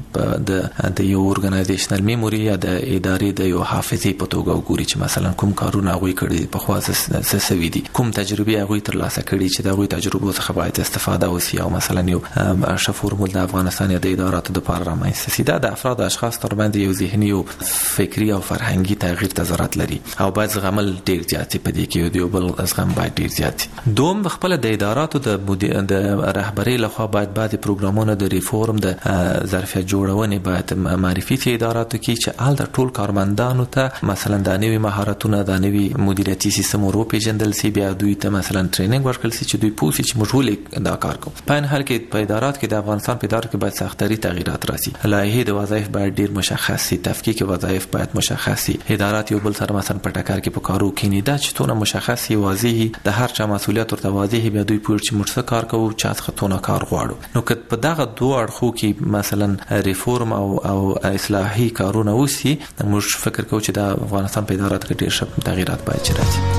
څخه د یو اورګنایزیشنل میموري یا د ادارې د یو حافظې په توګه وګوري چې مثلا کوم کارونه هغه کړي په خواص سوي دي کوم تجربه هغه ترلاسه کړي چې د هغه تجربو څخه باید استفاده وشي او مثلا یو ښه فورمول د افغانستان یا د اداراتو د لپاره رامنځته سي. دا د افراد اشخاص تر باندې یو ذهني او فکری او فرهنګي تغییر ته ضرورت لري او باید زغمل ډیر زیات په دې کې یو بل زغم باید ډیر زیات. دوم خپل بل د اداراتو د رهبرۍ لخوا باید بعضی پروګرامونه د ریفورم د ظرفیت جوړونې باید معرفي شي اداراتو کې چې آل د ټول کارمندانو ته مثلا د نوي مهارتونو د نوي مدیریتي سیستم ورو پیژندل سي بیا دوی ته مثلا ټریننګ ورکړل سي چې دوی پوه شي چې موږ ولې دا کار کوو. په ان حال کې په ادارات کې د افغانستان په ادارو کې باید سختري تغیرات راسي. لایحه د وظایف باید ډیر مشخص سي، تفکیک وظایف باید مشخص سي، ادارات یو بل سره مثلا په ټکر کې په کارو کې نه دا چې تونه مشخص سي، واضح د هر چا مسولیت ورته واضح بیا دوی پوه چې موږ څه کار کوو، چا څه تونه کار غواړو. نو که په دغه دوه اړخو کې مثلا ریفورم او اصلاحي کارونه وسی، موږ فکر کوو چې د افغانستان په ادارات کې ډیر ښه تغیرات باید راسي.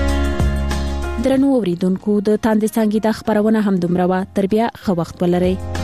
درنو اوریدونکو د تاندې څنګه د خبرونه هم دومره وا تر بیا خو وخت ولرئ.